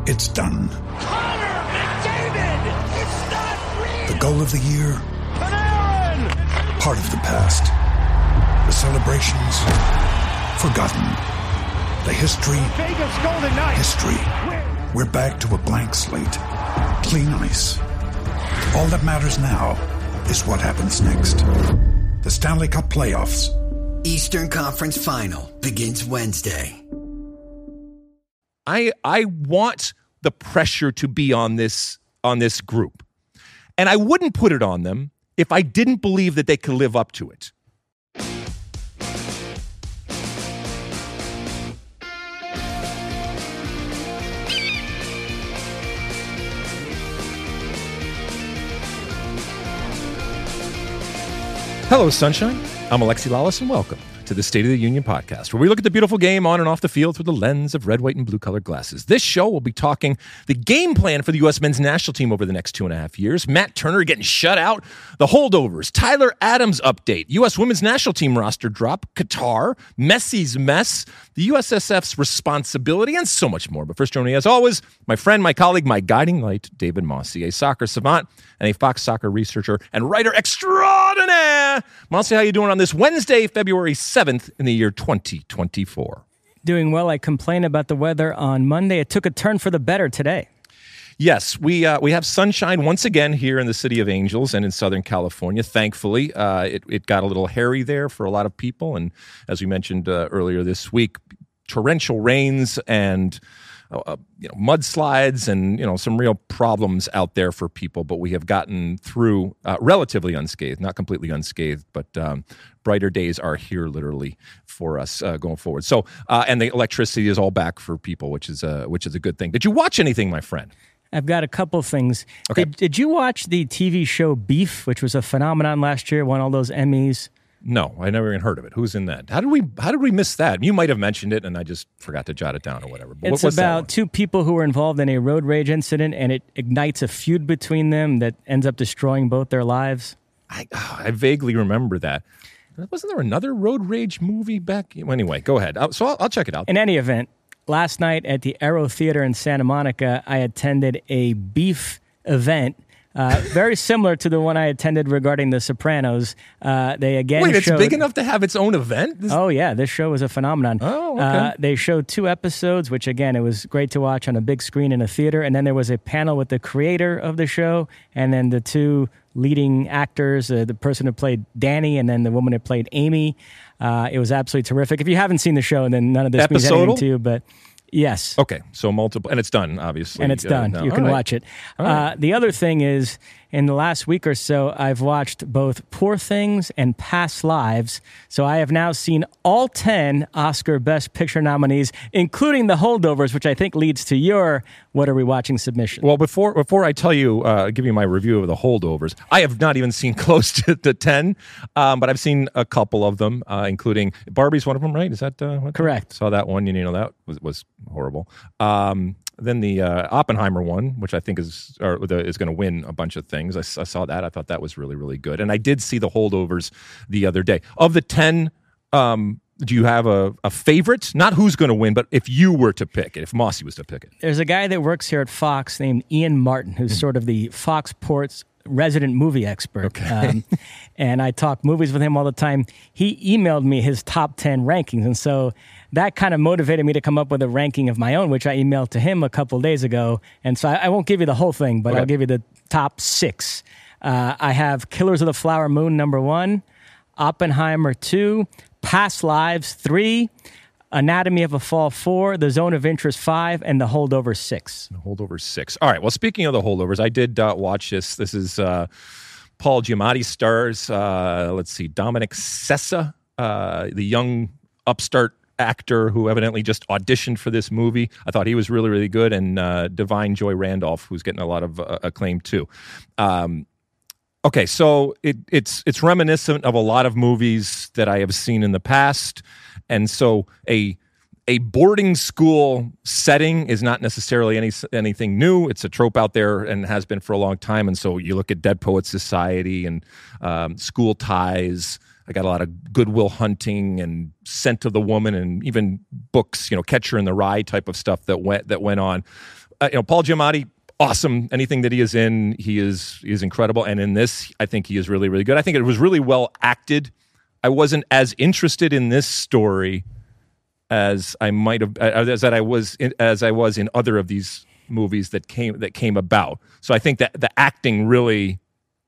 It's done. Connor McDavid! It's not real! The goal of the year? Panarin! Part of the past. The celebrations? Forgotten. The history? Vegas Golden Knights! History. We're back to a blank slate. Clean ice. All that matters now is what happens next. The Stanley Cup Playoffs. Eastern Conference Final begins Wednesday. I want the pressure to be on this group. And I wouldn't put it on them if I didn't believe that they could live up to it. Hello, Sunshine. I'm Alexi Lawless, and welcome to the State of the Union podcast, where we look at the beautiful game on and off the field through the lens of red, white, and blue-colored glasses. This show will be talking the game plan for the U.S. men's national team over the next 2.5 years. Matt Turner getting shut out, the holdovers, Tyler Adams update, U.S. women's national team roster drop, Qatar, Messi's mess, the USSF's responsibility, and so much more. But first, joining me, as always, my friend, my colleague, my guiding light, David Mosse, a soccer savant and a Fox soccer researcher and writer extraordinaire. Mosse, how you doing on this Wednesday, February 7th in the year 2024? Doing well. I complained about the weather on Monday. It took a turn for the better today. Yes, we have sunshine once again here in the City of Angels and in Southern California. Thankfully, it got a little hairy there for a lot of people. And as we mentioned earlier this week, torrential rains and mudslides and some real problems out there for people. But we have gotten through relatively unscathed, not completely unscathed, but brighter days are here literally for us going forward. So and the electricity is all back for people, which is a good thing. Did you watch anything, my friend? I've got a couple things. Okay. Did you watch the TV show Beef, which was a phenomenon last year, won all those Emmys? No, I never even heard of it. Who's in that? How did we miss that? You might have mentioned it, and I just forgot to jot it down or whatever. But it's about two people who were involved in a road rage incident, and it ignites a feud between them that ends up destroying both their lives. I vaguely remember that. Wasn't there another road rage movie back? Anyway, go ahead. So I'll check it out. In any event, last night at the Aero Theater in Santa Monica, I attended a Beef event. Very similar to the one I attended regarding The Sopranos. They again Wait, it's showed, big enough to have its own event? Oh, yeah. This show was a phenomenon. Oh, okay. They showed 2 episodes, which, again, it was great to watch on a big screen in a theater. And then there was a panel with the creator of the show and then the 2 leading actors, the person who played Danny and then the woman who played Amy. It was absolutely terrific. If you haven't seen the show, then none of this means anything to you, but... Yes. Okay, so multiple, and it's done, obviously. And it's done. Now. You can watch it. Right. The other thing is, in the last week or so, I've watched both Poor Things and Past Lives. So I have now seen all 10 Oscar Best Picture nominees, including The Holdovers, which I think leads to your What Are We Watching submission. Well, before I tell you, give you my review of The Holdovers, I have not even seen close to 10, but I've seen a couple of them, including Barbie's one of them, right? Is that correct? Saw that one. That was horrible. Then the Oppenheimer one, which I think is going to win a bunch of things. I saw that. I thought that was really, really good. And I did see The Holdovers the other day. Of the 10, do you have a favorite? Not who's going to win, but if you were to pick it, if Mosse was to pick it. There's a guy that works here at Fox named Ian Martin, who's sort of the Fox Sports resident movie expert. Okay. And I talk movies with him all the time. He emailed me his top 10 rankings. And so that kind of motivated me to come up with a ranking of my own, which I emailed to him a couple days ago. And so I won't give you the whole thing, but I'll give you the top 6. I have Killers of the Flower Moon, number 1, Oppenheimer, 2, Past Lives, 3, Anatomy of a Fall, 4, The Zone of Interest, 5, and The Holdovers, 6. The Holdovers, 6. All right. Well, speaking of The Holdovers, I did watch this. This is Paul Giamatti stars. Let's see, Dominic Sessa, the young upstart actor who evidently just auditioned for this movie. I thought he was really, really good. And Divine Joy Randolph, who's getting a lot of acclaim too. Okay, so it's reminiscent of a lot of movies that I have seen in the past. And so a boarding school setting is not necessarily anything new. It's a trope out there and has been for a long time. And so you look at Dead Poets Society and School Ties, I got a lot of Good Will Hunting and Scent of the Woman, and even books, Catcher in the Rye type of stuff that went on. Paul Giamatti, awesome. Anything that he is in, he is incredible. And in this, I think he is really, really good. I think it was really well acted. I wasn't as interested in this story as I might have, as I was in other of these movies that came about. So I think that the acting really,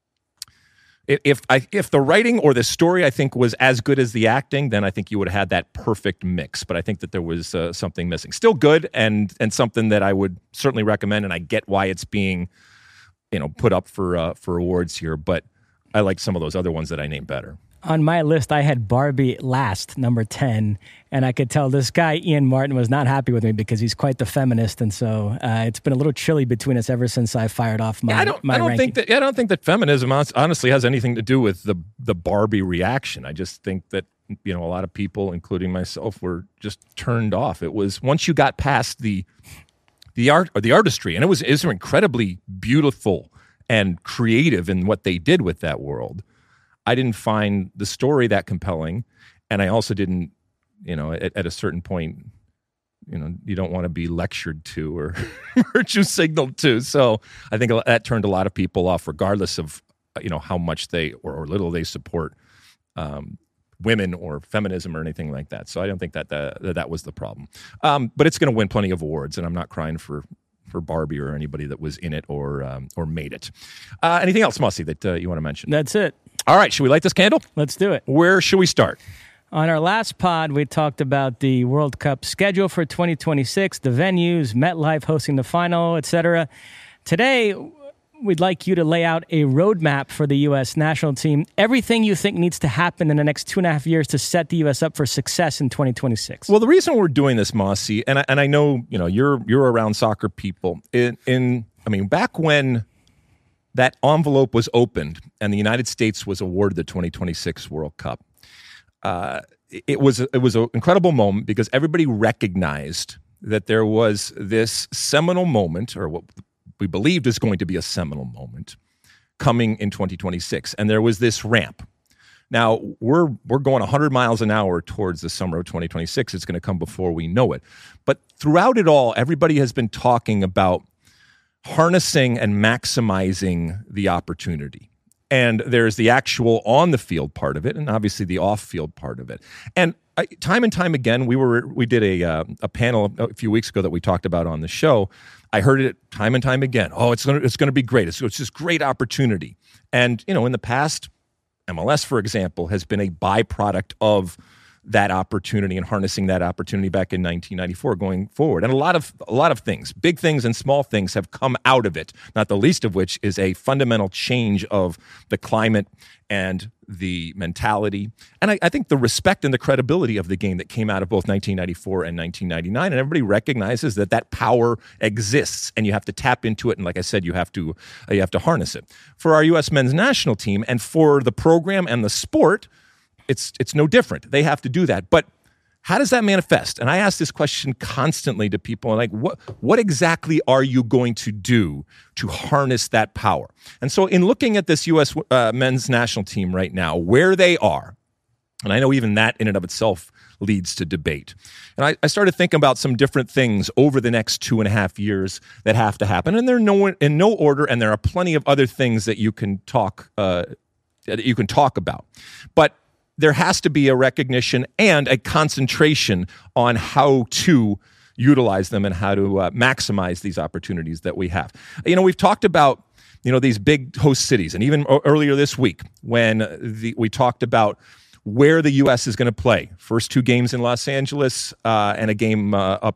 if the writing or the story I think was as good as the acting, then I think you would have had that perfect mix. But I think that there was something missing. Still good and something that I would certainly recommend, and I get why it's being put up for awards here. But I like some of those other ones that I named better. On my list, I had Barbie last, number 10, and I could tell this guy, Ian Martin, was not happy with me because he's quite the feminist, and so it's been a little chilly between us ever since I fired off my ranking. I don't think that feminism honestly has anything to do with the Barbie reaction. I just think that a lot of people, including myself, were just turned off. It was once you got past the art or the artistry, and it was incredibly beautiful and creative in what they did with that world. I didn't find the story that compelling, and I also didn't, at a certain point, you don't want to be lectured to or virtue signaled to. So I think that turned a lot of people off, regardless of, how much they or little they support women or feminism or anything like that. So I don't think that was the problem. But it's going to win plenty of awards, and I'm not crying for Barbie or anybody that was in it or made it. Anything else, Mossy, that you want to mention? That's it. All right, should we light this candle? Let's do it. Where should we start? On our last pod, we talked about the World Cup schedule for 2026, the venues, MetLife hosting the final, etc. Today, we'd like you to lay out a roadmap for the U.S. national team, everything you think needs to happen in the next 2.5 years to set the U.S. up for success in 2026. Well, the reason we're doing this, Mossy, and I know you're around soccer people. Back when that envelope was opened and the United States was awarded the 2026 World Cup, it was an incredible moment because everybody recognized that there was this seminal moment, or what we believed is going to be a seminal moment, coming in 2026. And there was this ramp. Now, we're going 100 miles an hour towards the summer of 2026. It's going to come before we know it. But throughout it all, everybody has been talking about harnessing and maximizing the opportunity. And there's the actual on-the-field part of it, and obviously the off-field part of it. And time and time again, we did a panel a few weeks ago that we talked about on the show. I heard it time and time again. Oh, it's going to be great. It's this great opportunity. And in the past, MLS, for example, has been a byproduct of that opportunity and harnessing that opportunity back in 1994 going forward. And a lot of things, big things and small things, have come out of it, not the least of which is a fundamental change of the climate and the mentality. And I think the respect and the credibility of the game that came out of both 1994 and 1999. And everybody recognizes that power exists and you have to tap into it. And like I said, you have to harness it. For our U.S. men's national team and for the program and the sport, it's no different. They have to do that. But how does that manifest? And I ask this question constantly to people, like, what exactly are you going to do to harness that power? And so in looking at this U.S. men's national team right now, where they are, and I know even that in and of itself leads to debate. And I started thinking about some different things over the next 2.5 years that have to happen. And they're in no order, and there are plenty of other things that you can talk about. But there has to be a recognition and a concentration on how to utilize them and how to maximize these opportunities that we have. We've talked about, these big host cities, and even earlier this week when we talked about where the U.S. is going to play. First 2 games in Los Angeles and a game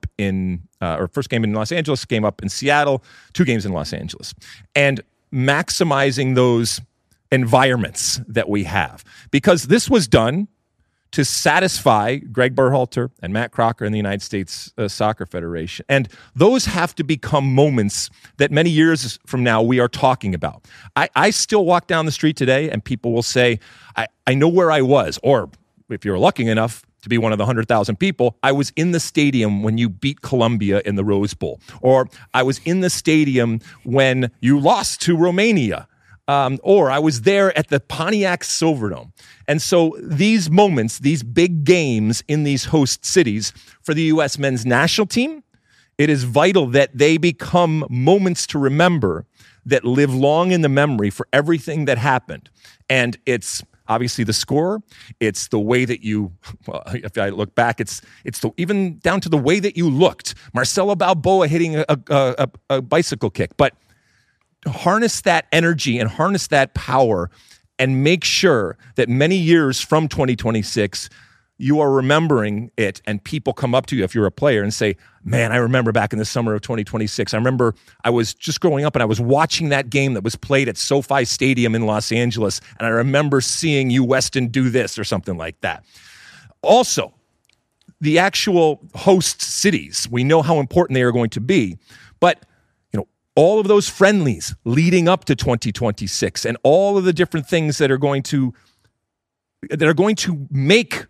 first game in Los Angeles, game up in Seattle, 2 games in Los Angeles. And maximizing those environments that we have, because this was done to satisfy Greg Berhalter and Matt Crocker and the United States Soccer Federation. And those have to become moments that many years from now we are talking about. I still walk down the street today and people will say, I know where I was, or if you're lucky enough to be one of the 100,000 people, I was in the stadium when you beat Colombia in the Rose Bowl, or I was in the stadium when you lost to Romania. or I was there at the Pontiac Silverdome. And so these moments, these big games in these host cities for the U.S. men's national team, it is vital that they become moments to remember that live long in the memory for everything that happened. And it's obviously the score. It's the way that you, well, if I look back, it's even down to the way that you looked. Marcelo Balboa hitting a bicycle kick. But harness that energy and harness that power and make sure that many years from 2026, you are remembering it and people come up to you if you're a player and say, man, I remember back in the summer of 2026. I remember I was just growing up and I was watching that game that was played at SoFi Stadium in Los Angeles, and I remember seeing you, Weston, do this or something like that. Also, the actual host cities, we know how important they are going to be, but all of those friendlies leading up to 2026 and all of the different things that are going to make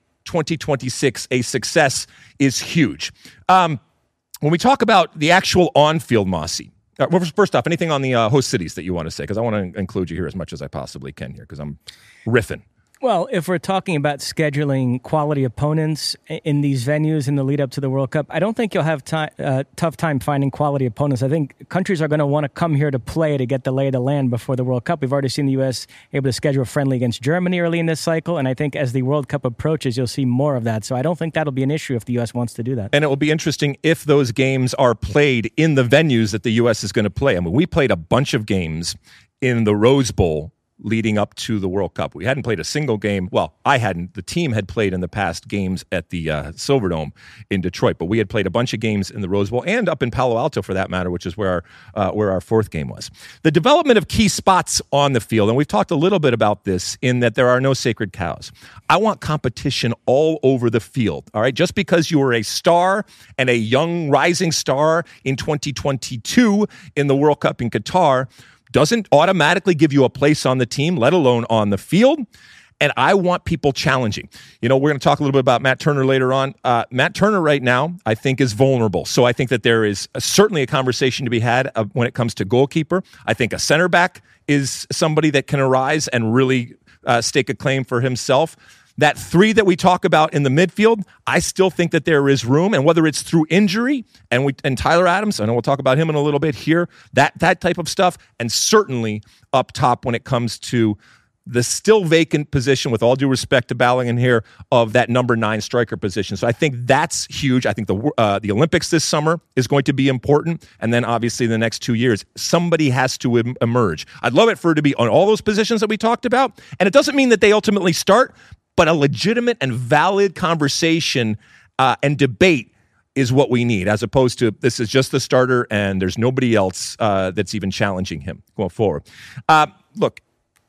2026 a success is huge. When we talk about the actual on-field, Mossy, first off, anything on the host cities that you want to say? Because I want to include you here as much as I possibly can here because I'm riffing. Well, if we're talking about scheduling quality opponents in these venues in the lead up to the World Cup, I don't think you'll have tough time finding quality opponents. I think countries are going to want to come here to play to get the lay of the land before the World Cup. We've already seen the U.S. able to schedule a friendly against Germany early in this cycle, and I think as the World Cup approaches, you'll see more of that. So I don't think that'll be an issue if the U.S. wants to do that. And it will be interesting if those games are played in the venues that the U.S. is going to play. I mean, we played a bunch of games in the Rose Bowl leading up to the World Cup. We hadn't played a single game. Well, I hadn't. The team had played in the past games at the Silverdome in Detroit, but we had played a bunch of games in the Rose Bowl and up in Palo Alto, for that matter, which is where our fourth game was. The development of key spots on the field, and we've talked a little bit about this in that there are no sacred cows. I want competition all over the field, all right? Just because you were a star and a young rising star in 2022 in the World Cup in Qatar doesn't automatically give you a place on the team, let alone on the field. And I want people challenging. We're going to talk a little bit about Matt Turner later on. Matt Turner right now, I think, is vulnerable. So I think that there is certainly a conversation to be had when it comes to goalkeeper. I think a center back is somebody that can arise and really stake a claim for himself. That three that we talk about in the midfield, I still think that there is room, and whether it's through injury and Tyler Adams, I know we'll talk about him in a little bit here, that type of stuff, and certainly up top when it comes to the still vacant position, with all due respect to Ballingen here, of that number 9 striker position. So I think that's huge. I think the Olympics this summer is going to be important, and then obviously the next 2 years, somebody has to emerge. I'd love it for it to be on all those positions that we talked about, and it doesn't mean that they ultimately start, but a legitimate and valid conversation and debate is what we need, as opposed to this is just the starter and there's nobody else that's even challenging him going forward. Look,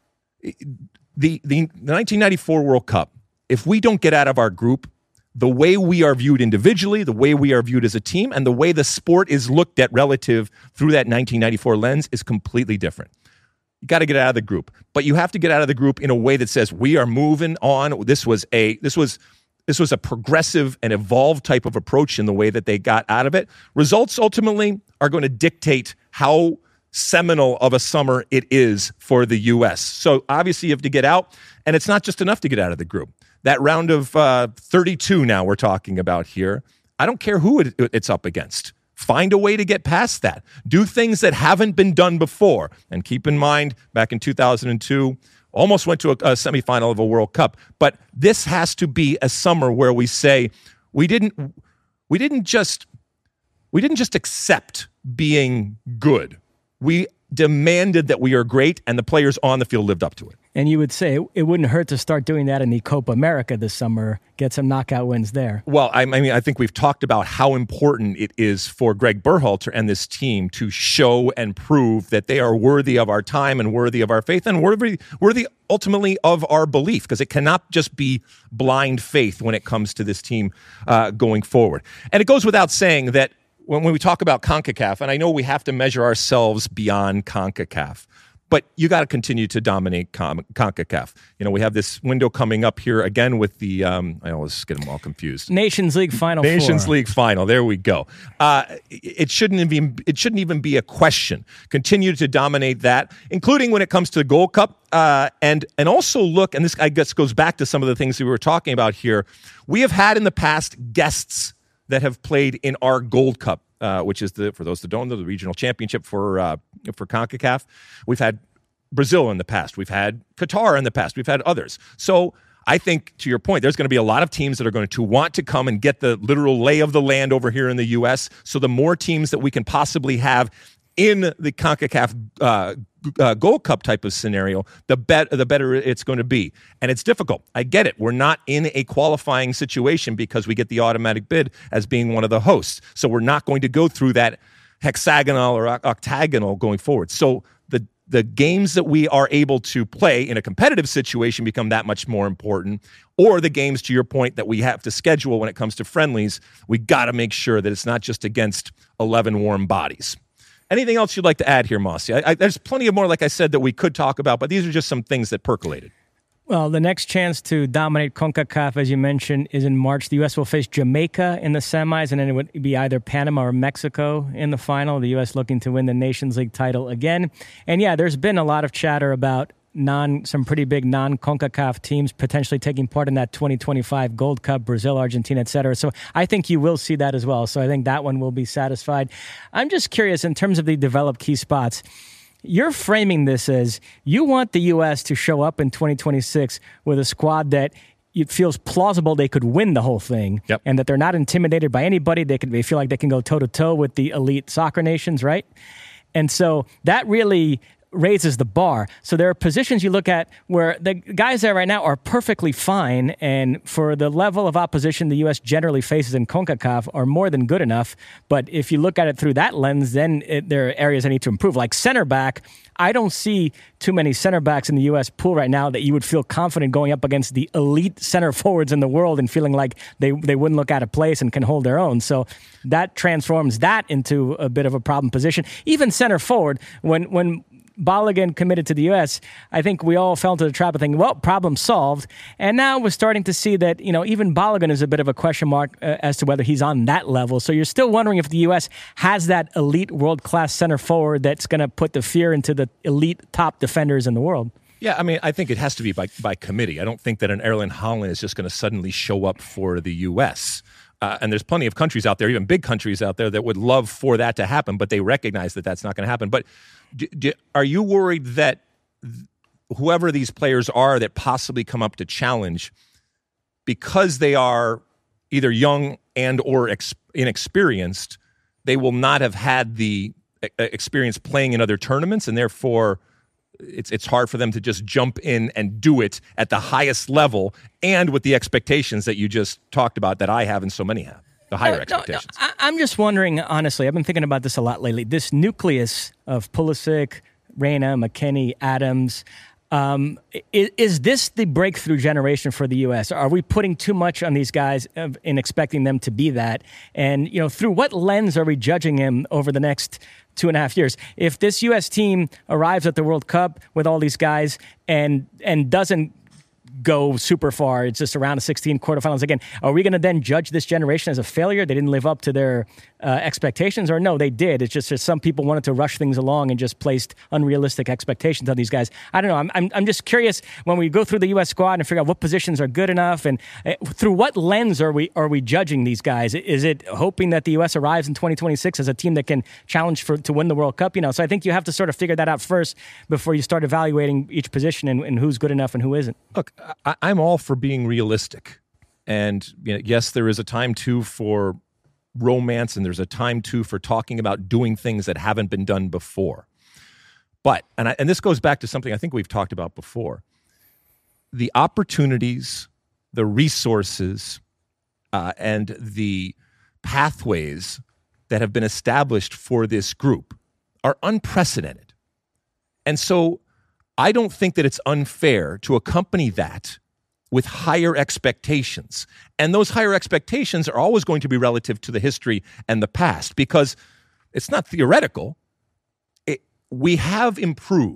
the 1994 World Cup, if we don't get out of our group, the way we are viewed individually, the way we are viewed as a team, and the way the sport is looked at relative through that 1994 lens is completely different. You got to get out of the group, but you have to get out of the group in a way that says we are moving on. This was a progressive and evolved type of approach in the way that they got out of it. Results ultimately are going to dictate how seminal of a summer it is for the U.S. So obviously you have to get out, and it's not just enough to get out of the group. That round of 32 now we're talking about here, I don't care who it's up against. Find a way to get past that. Do things that haven't been done before. And keep in mind, back in 2002, almost went to a semifinal of a World Cup. But this has to be a summer where we say we didn't just accept being good. We demanded that we are great, and the players on the field lived up to it. And you would say it wouldn't hurt to start doing that in the Copa America this summer, get some knockout wins there. Well, I mean, I think we've talked about how important it is for Greg Berhalter and this team to show and prove that they are worthy of our time and worthy of our faith and worthy ultimately of our belief, because it cannot just be blind faith when it comes to this team going forward. And it goes without saying that when we talk about CONCACAF, and I know we have to measure ourselves beyond CONCACAF, But you got to continue to dominate CONCACAF. We have this window coming up here again with the, I always get them all confused. Nations League Final. Nations League Final. There we go. It shouldn't even be a question. Continue to dominate that, including when it comes to the Gold Cup. And also look, and this I guess goes back to some of the things we were talking about here. We have had in the past guests that have played in our Gold Cup, which is for those that don't know, the regional championship for CONCACAF. We've had Brazil in the past. We've had Qatar in the past. We've had others. So I think, to your point, there's going to be a lot of teams that are going to want to come and get the literal lay of the land over here in the U.S. So the more teams that we can possibly have in the CONCACAF Gold Cup type of scenario, the better it's going to be. And it's difficult. I get it. We're not in a qualifying situation because we get the automatic bid as being one of the hosts. So we're not going to go through that hexagonal or octagonal going forward. So the games that we are able to play in a competitive situation become that much more important, or the games, to your point, that we have to schedule when it comes to friendlies, we got to make sure that it's not just against 11 warm bodies. Anything else you'd like to add here, Mossy? There's plenty of more, like I said, that we could talk about, but these are just some things that percolated. Well, the next chance to dominate CONCACAF, as you mentioned, is in March. The U.S. will face Jamaica in the semis, and then it would be either Panama or Mexico in the final. The U.S. looking to win the Nations League title again. And yeah, there's been a lot of chatter about some pretty big non-CONCACAF teams potentially taking part in that 2025 Gold Cup, Brazil, Argentina, et cetera. So I think you will see that as well. So I think that one will be satisfied. I'm just curious, in terms of the developed key spots, you're framing this as you want the U.S. to show up in 2026 with a squad that it feels plausible they could win the whole thing, yep, and that they're not intimidated by anybody. They feel like they can go toe-to-toe with the elite soccer nations, right? And so that really raises the bar. So there are positions you look at where the guys there right now are perfectly fine, and for the level of opposition the U.S. generally faces in CONCACAF are more than good enough. But if you look at it through that lens, then there are areas that need to improve. Like center back, I don't see too many center backs in the U.S. pool right now that you would feel confident going up against the elite center forwards in the world and feeling like they wouldn't look out of place and can hold their own. So that transforms that into a bit of a problem position. Even center forward, when Balogun committed to the U.S., I think we all fell into the trap of thinking, well, problem solved. And now we're starting to see that, even Balogun is a bit of a question mark as to whether he's on that level. So you're still wondering if the U.S. has that elite world-class center forward that's going to put the fear into the elite top defenders in the world. Yeah, I mean, I think it has to be by committee. I don't think that an Erling Haaland is just going to suddenly show up for the U.S., and there's plenty of countries out there, even big countries out there, that would love for that to happen, but they recognize that that's not going to happen. But are you worried that whoever these players are that possibly come up to challenge, because they are either young and or inexperienced, they will not have had the experience playing in other tournaments, and therefore it's hard for them to just jump in and do it at the highest level and with the expectations that you just talked about that I have and so many have, the higher expectations. No, I'm just wondering, honestly, I've been thinking about this a lot lately. This nucleus of Pulisic, Reyna, McKennie, Adams, is this the breakthrough generation for the U.S.? Are we putting too much on these guys in expecting them to be that? And, through what lens are we judging him over the next 2.5 years? If this U.S. team arrives at the World Cup with all these guys and doesn't go super far, it's just around the 16 quarterfinals again, are we going to then judge this generation as a failure? They didn't live up to their expectations, or no, they did. It's just that some people wanted to rush things along and just placed unrealistic expectations on these guys. I don't know. I'm just curious, when we go through the U.S. squad and figure out what positions are good enough, and through what lens are we judging these guys? Is it hoping that the U.S. arrives in 2026 as a team that can challenge to win the World Cup? So I think you have to sort of figure that out first before you start evaluating each position and who's good enough and who isn't. Look, I'm all for being realistic. And yes, there is a time, too, for romance, and there's a time, too, for talking about doing things that haven't been done before. But, and this goes back to something I think we've talked about before, the opportunities, the resources, and the pathways that have been established for this group are unprecedented. And so I don't think that it's unfair to accompany that with higher expectations. And those higher expectations are always going to be relative to the history and the past, because it's not theoretical. We have improved.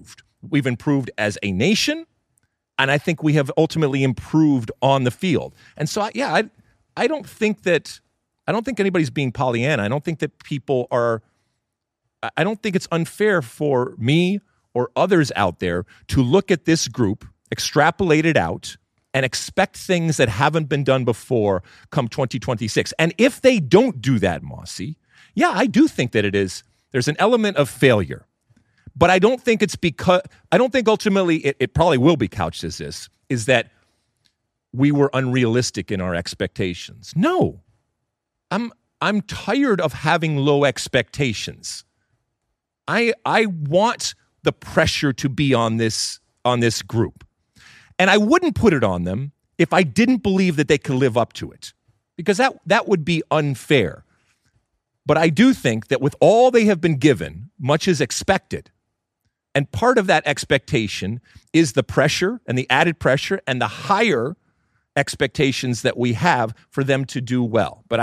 we've improved as a nation, and I think we have ultimately improved on the field. And so, I don't think anybody's being Pollyanna. I don't think that people are. I don't think it's unfair for me or others out there to look at this group, extrapolate it out, and expect things that haven't been done before come 2026. And if they don't do that, Mossy, yeah, I do think that there's an element of failure. But I don't think I don't think ultimately it probably will be couched as this, is that we were unrealistic in our expectations. No. I'm tired of having low expectations. I want the pressure to be on this group. And I wouldn't put it on them if I didn't believe that they could live up to it, because that would be unfair. But I do think that with all they have been given, much is expected. And part of that expectation is the pressure and the added pressure and the higher expectations that we have for them to do well. But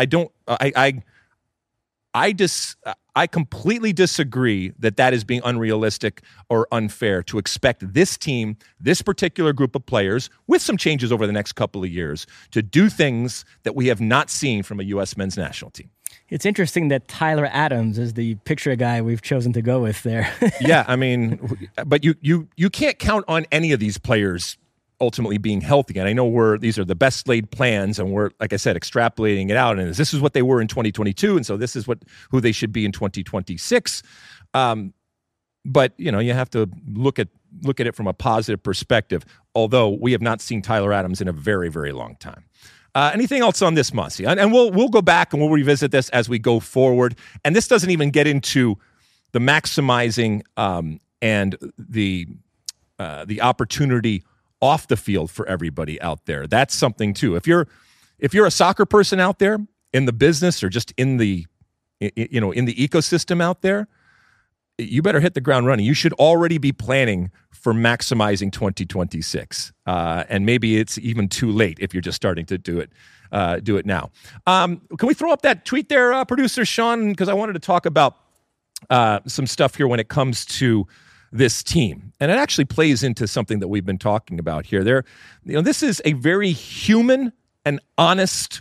I completely disagree that is being unrealistic or unfair to expect this team, this particular group of players, with some changes over the next couple of years, to do things that we have not seen from a U.S. men's national team. It's interesting that Tyler Adams is the picture guy we've chosen to go with there. Yeah, I mean, but you can't count on any of these players ultimately being healthy. And I know these are the best laid plans, and we're, like I said, extrapolating it out. And this is what they were in 2022, and so this is who they should be in 2026. But you have to look at it from a positive perspective. Although we have not seen Tyler Adams in a very, very long time. Anything else on this, Mossy? And we'll go back and we'll revisit this as we go forward. And this doesn't even get into the maximizing and the opportunity off the field for everybody out there. That's something too. If you're a soccer person out there in the business or just in the ecosystem out there, you better hit the ground running. You should already be planning for maximizing 2026. And maybe it's even too late if you're just starting to do it now. Can we throw up that tweet there, producer Sean? Because I wanted to talk about some stuff here when it comes to this team. And it actually plays into something that we've been talking about here. This is a very human and honest,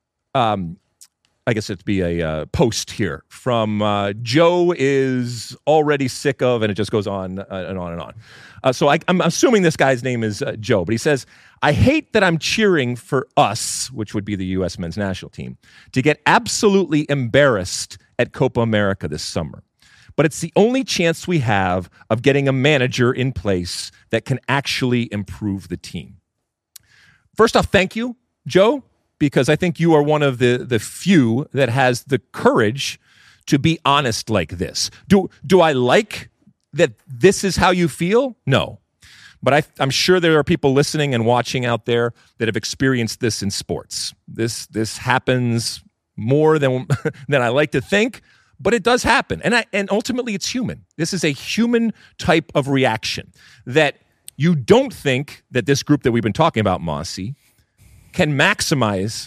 I guess it'd be a post here from Joe is already sick of, and it just goes on and on and on. So I'm assuming this guy's name is Joe, but he says, I hate that I'm cheering for us, which would be the U.S. men's national team, to get absolutely embarrassed at Copa America this summer. But it's the only chance we have of getting a manager in place that can actually improve the team. First off, thank you, Joe, because I think you are one of the few that has the courage to be honest like this. Do I like that this is how you feel? No. But I'm sure there are people listening and watching out there that have experienced this in sports. This happens more than I like to think, but it does happen. And ultimately it's human. This is a human type of reaction that you don't think that this group that we've been talking about, Mossy, can maximize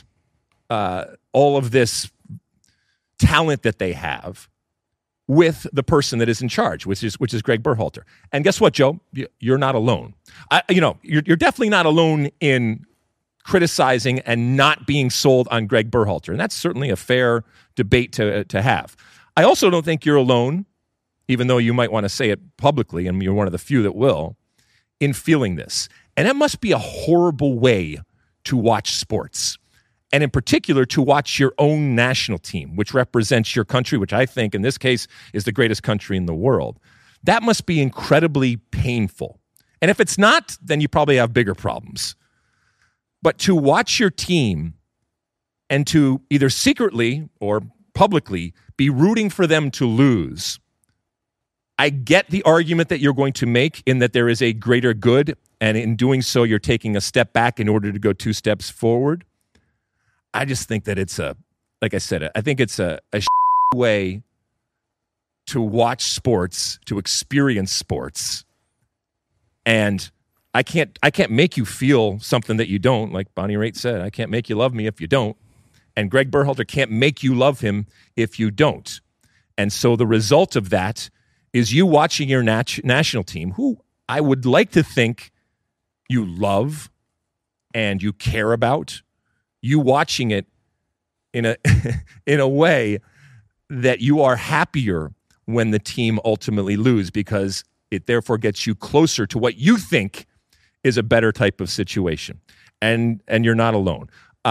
all of this talent that they have with the person that is in charge, which is Greg Berhalter. And guess what, Joe? You're not alone. You're definitely not alone in criticizing and not being sold on Greg Berhalter, and that's certainly a fair debate to have. I also don't think you're alone, even though you might want to say it publicly, and you're one of the few that will, in feeling this. And that must be a horrible way to watch sports, and in particular to watch your own national team, which represents your country, which I think in this case is the greatest country in the world. That must be incredibly painful. And if it's not, then you probably have bigger problems. But to watch your team and to either secretly or publicly be rooting for them to lose, I get the argument that you're going to make in that there is a greater good, and in doing so, you're taking a step back in order to go 2 steps forward. I just think that like I said, I think it's a way to watch sports, to experience sports. And I can't make you feel something that you don't, like Bonnie Raitt said. I can't make you love me if you don't. And Greg Berhalter can't make you love him if you don't. And so the result of that is you watching your national team, who I would like to think you love and you care about you watching it in a in a way that you are happier when the team ultimately lose, because it therefore gets you closer to what you think is a better type of situation. And you're not alone.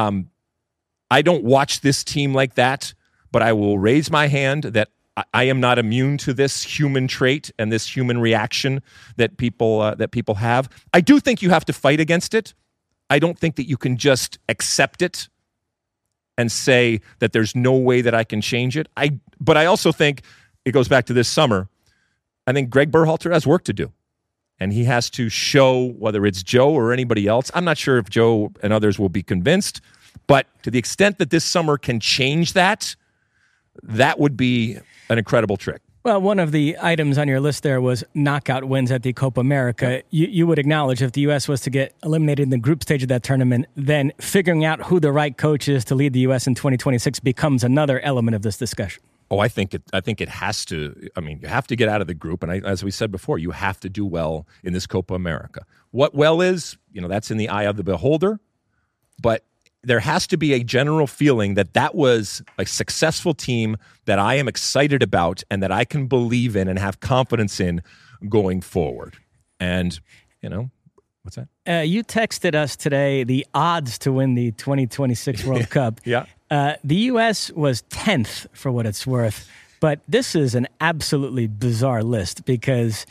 I don't watch this team like that, but I will raise my hand that I am not immune to this human trait and this human reaction that people have. I do think you have to fight against it. I don't think that you can just accept it and say that there's no way that I can change it. But I also think it goes back to this summer. I think Greg Berhalter has work to do. And he has to show, whether it's Joe or anybody else. I'm not sure if Joe and others will be convinced. But to the extent that this summer can change that, that would be an incredible trick. Well, one of the items on your list there was knockout wins at the Copa America. You would acknowledge if the U.S. was to get eliminated in the group stage of that tournament, then figuring out who the right coach is to lead the U.S. in 2026 becomes another element of this discussion. Oh, I think it has to. I mean, you have to get out of the group, and as we said before, you have to do well in this Copa America. What well is, that's in the eye of the beholder, but there has to be a general feeling that was a successful team that I am excited about and that I can believe in and have confidence in going forward. And, what's that? You texted us today the odds to win the 2026 World Cup. Yeah. The U.S. was 10th for what it's worth, but this is an absolutely bizarre list because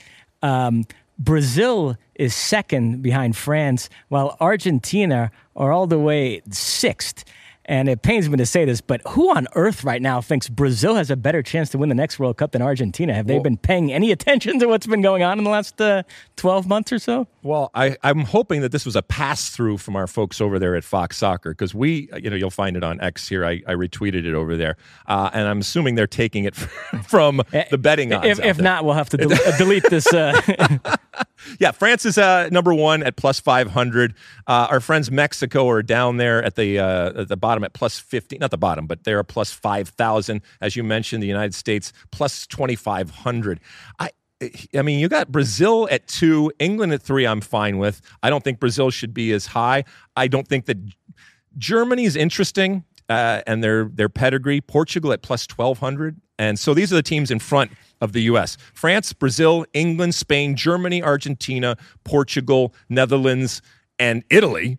Brazil is second behind France, while Argentina are all the way sixth. And it pains me to say this, but who on earth right now thinks Brazil has a better chance to win the next World Cup than Argentina? Have they been paying any attention to what's been going on in the last 12 months or so? Well, I'm hoping that this was a pass-through from our folks over there at Fox Soccer, because you'll find it on X here. I retweeted it over there. And I'm assuming they're taking it from the betting odds. If not, we'll have to delete this. Yeah, France is number one at plus 500. Our friends Mexico are down there at the bottom at plus 50. Not the bottom, but they're plus 5,000. As you mentioned, the United States plus 2,500. I mean, you got Brazil at 2, England at 3. I'm fine with. I don't think Brazil should be as high. I don't think that Germany is interesting and their pedigree. Portugal at plus 1,200. And so these are the teams in front of the U.S. France, Brazil, England, Spain, Germany, Argentina, Portugal, Netherlands, and Italy,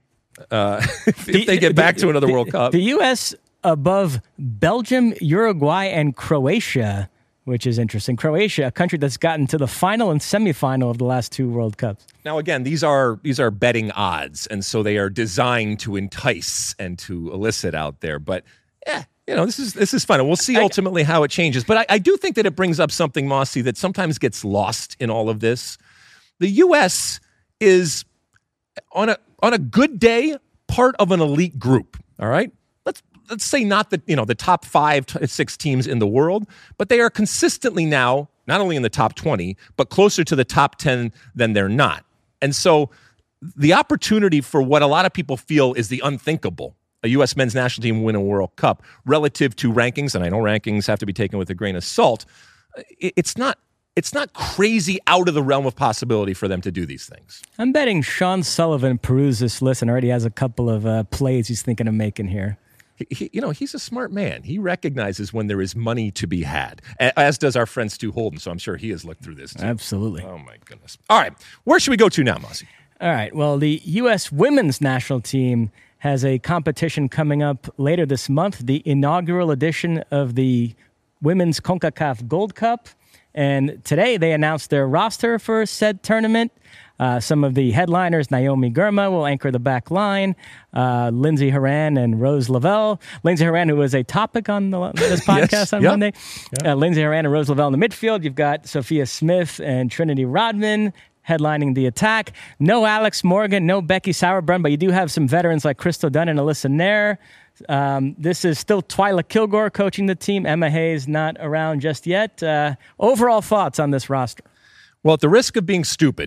if they get back to another World Cup. The U.S. above Belgium, Uruguay, and Croatia, which is interesting. Croatia, a country that's gotten to the final and semifinal of the last 2 World Cups. Now, again, these are betting odds, and so they are designed to entice and to elicit out there. But, this is fun. And we'll see ultimately how it changes. But I do think that it brings up something, Mossy, that sometimes gets lost in all of this. The U.S. is, on a good day, part of an elite group, all right? Let's say not the top 5, 6 teams in the world, but they are consistently now not only in the top 20, but closer to the top 10 than they're not. And so the opportunity for what a lot of people feel is the unthinkable, a U.S. men's national team win a World Cup, relative to rankings, and I know rankings have to be taken with a grain of salt, it's not crazy out of the realm of possibility for them to do these things. I'm betting Sean Sullivan perused this list and already has a couple of plays he's thinking of making here. He's a smart man. He recognizes when there is money to be had, as does our friend Stu Holden. So I'm sure he has looked through this too. Absolutely. Oh, my goodness. All right. Where should we go to now, Mossy? All right. Well, the U.S. women's national team has a competition coming up later this month, the inaugural edition of the Women's CONCACAF Gold Cup. And today they announced their roster for said tournament. Some of the headliners, Naomi Girma will anchor the back line, Lindsey Horan and Rose Lavelle. Lindsey Horan, who was a topic on this podcast on Monday. Yeah. Lindsey Horan and Rose Lavelle in the midfield. You've got Sophia Smith and Trinity Rodman headlining the attack. No Alex Morgan, no Becky Sauerbrunn, but you do have some veterans like Crystal Dunn and Alyssa Nair. This is still Twyla Kilgore coaching the team. Emma Hayes not around just yet. Overall thoughts on this roster? Well, at the risk of being stupid,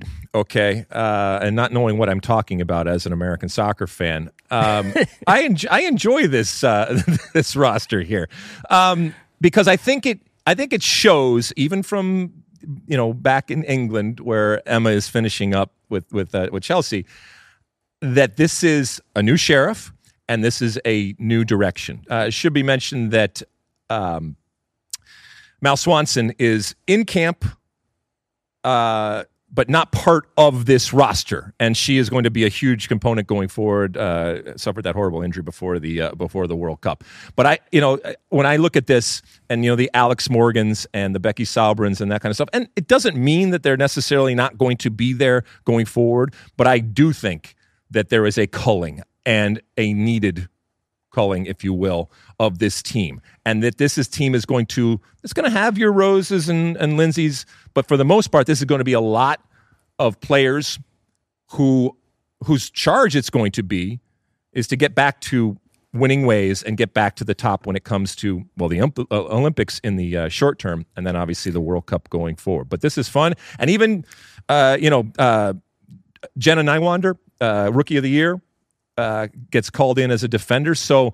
and not knowing what I'm talking about as an American soccer fan, I enjoy this this roster here because I think it shows, even from back in England where Emma is finishing up with Chelsea, that this is a new sheriff and this is a new direction. It should be mentioned that Mal Swanson is in camp, but not part of this roster, and she is going to be a huge component going forward. Suffered that horrible injury before the World Cup. But when I look at this, and the Alex Morgans and the Becky Sauerbrunns and that kind of stuff, and it doesn't mean that they're necessarily not going to be there going forward, but I do think that there is a culling and a needed culling, if you will, of this team, and that team is going to have your Roses and Lindsays, but for the most part, this is going to be a lot of players whose charge it's going to be is to get back to winning ways and get back to the top when it comes to the Olympics in the short term, and then obviously the World Cup going forward. But this is fun, and even Jenna Nywander, Rookie of the Year, gets called in as a defender. So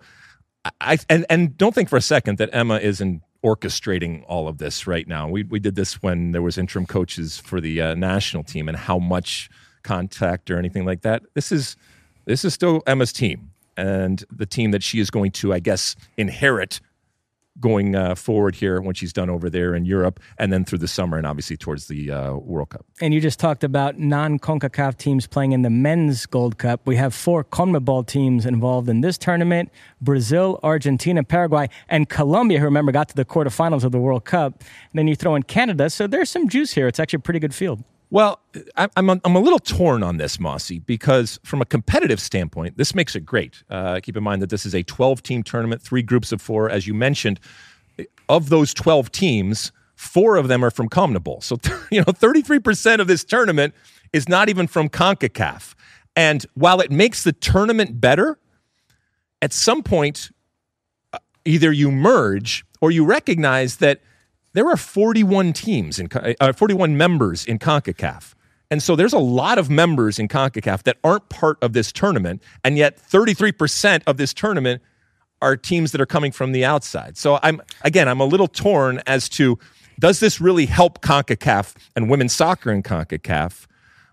and don't think for a second that Emma isn't orchestrating all of this right now. We did this when there was interim coaches for the national team, and how much contact or anything like that. This is still Emma's team, and the team that she is going to, I guess, inherit going forward here when she's done over there in Europe, and then through the summer, and obviously towards the World Cup. And you just talked about non-CONCACAF teams playing in the Men's Gold Cup. We have 4 CONMEBOL teams involved in this tournament: Brazil, Argentina, Paraguay, and Colombia, who, remember, got to the quarterfinals of the World Cup. And then you throw in Canada, so there's some juice here. It's actually a pretty good field. Well, I'm a little torn on this, Mossy, because from a competitive standpoint, this makes it great. Keep in mind that this is a 12-team tournament, 3 groups of 4. As you mentioned, of those 12 teams, 4 of them are from CONMEBOL. So, 33% of this tournament is not even from CONCACAF. And while it makes the tournament better, at some point, either you merge or you recognize that there are 41 teams 41 members in CONCACAF. And so there's a lot of members in CONCACAF that aren't part of this tournament, and yet 33% of this tournament are teams that are coming from the outside. So I'm a little torn as to, does this really help CONCACAF and women's soccer in CONCACAF,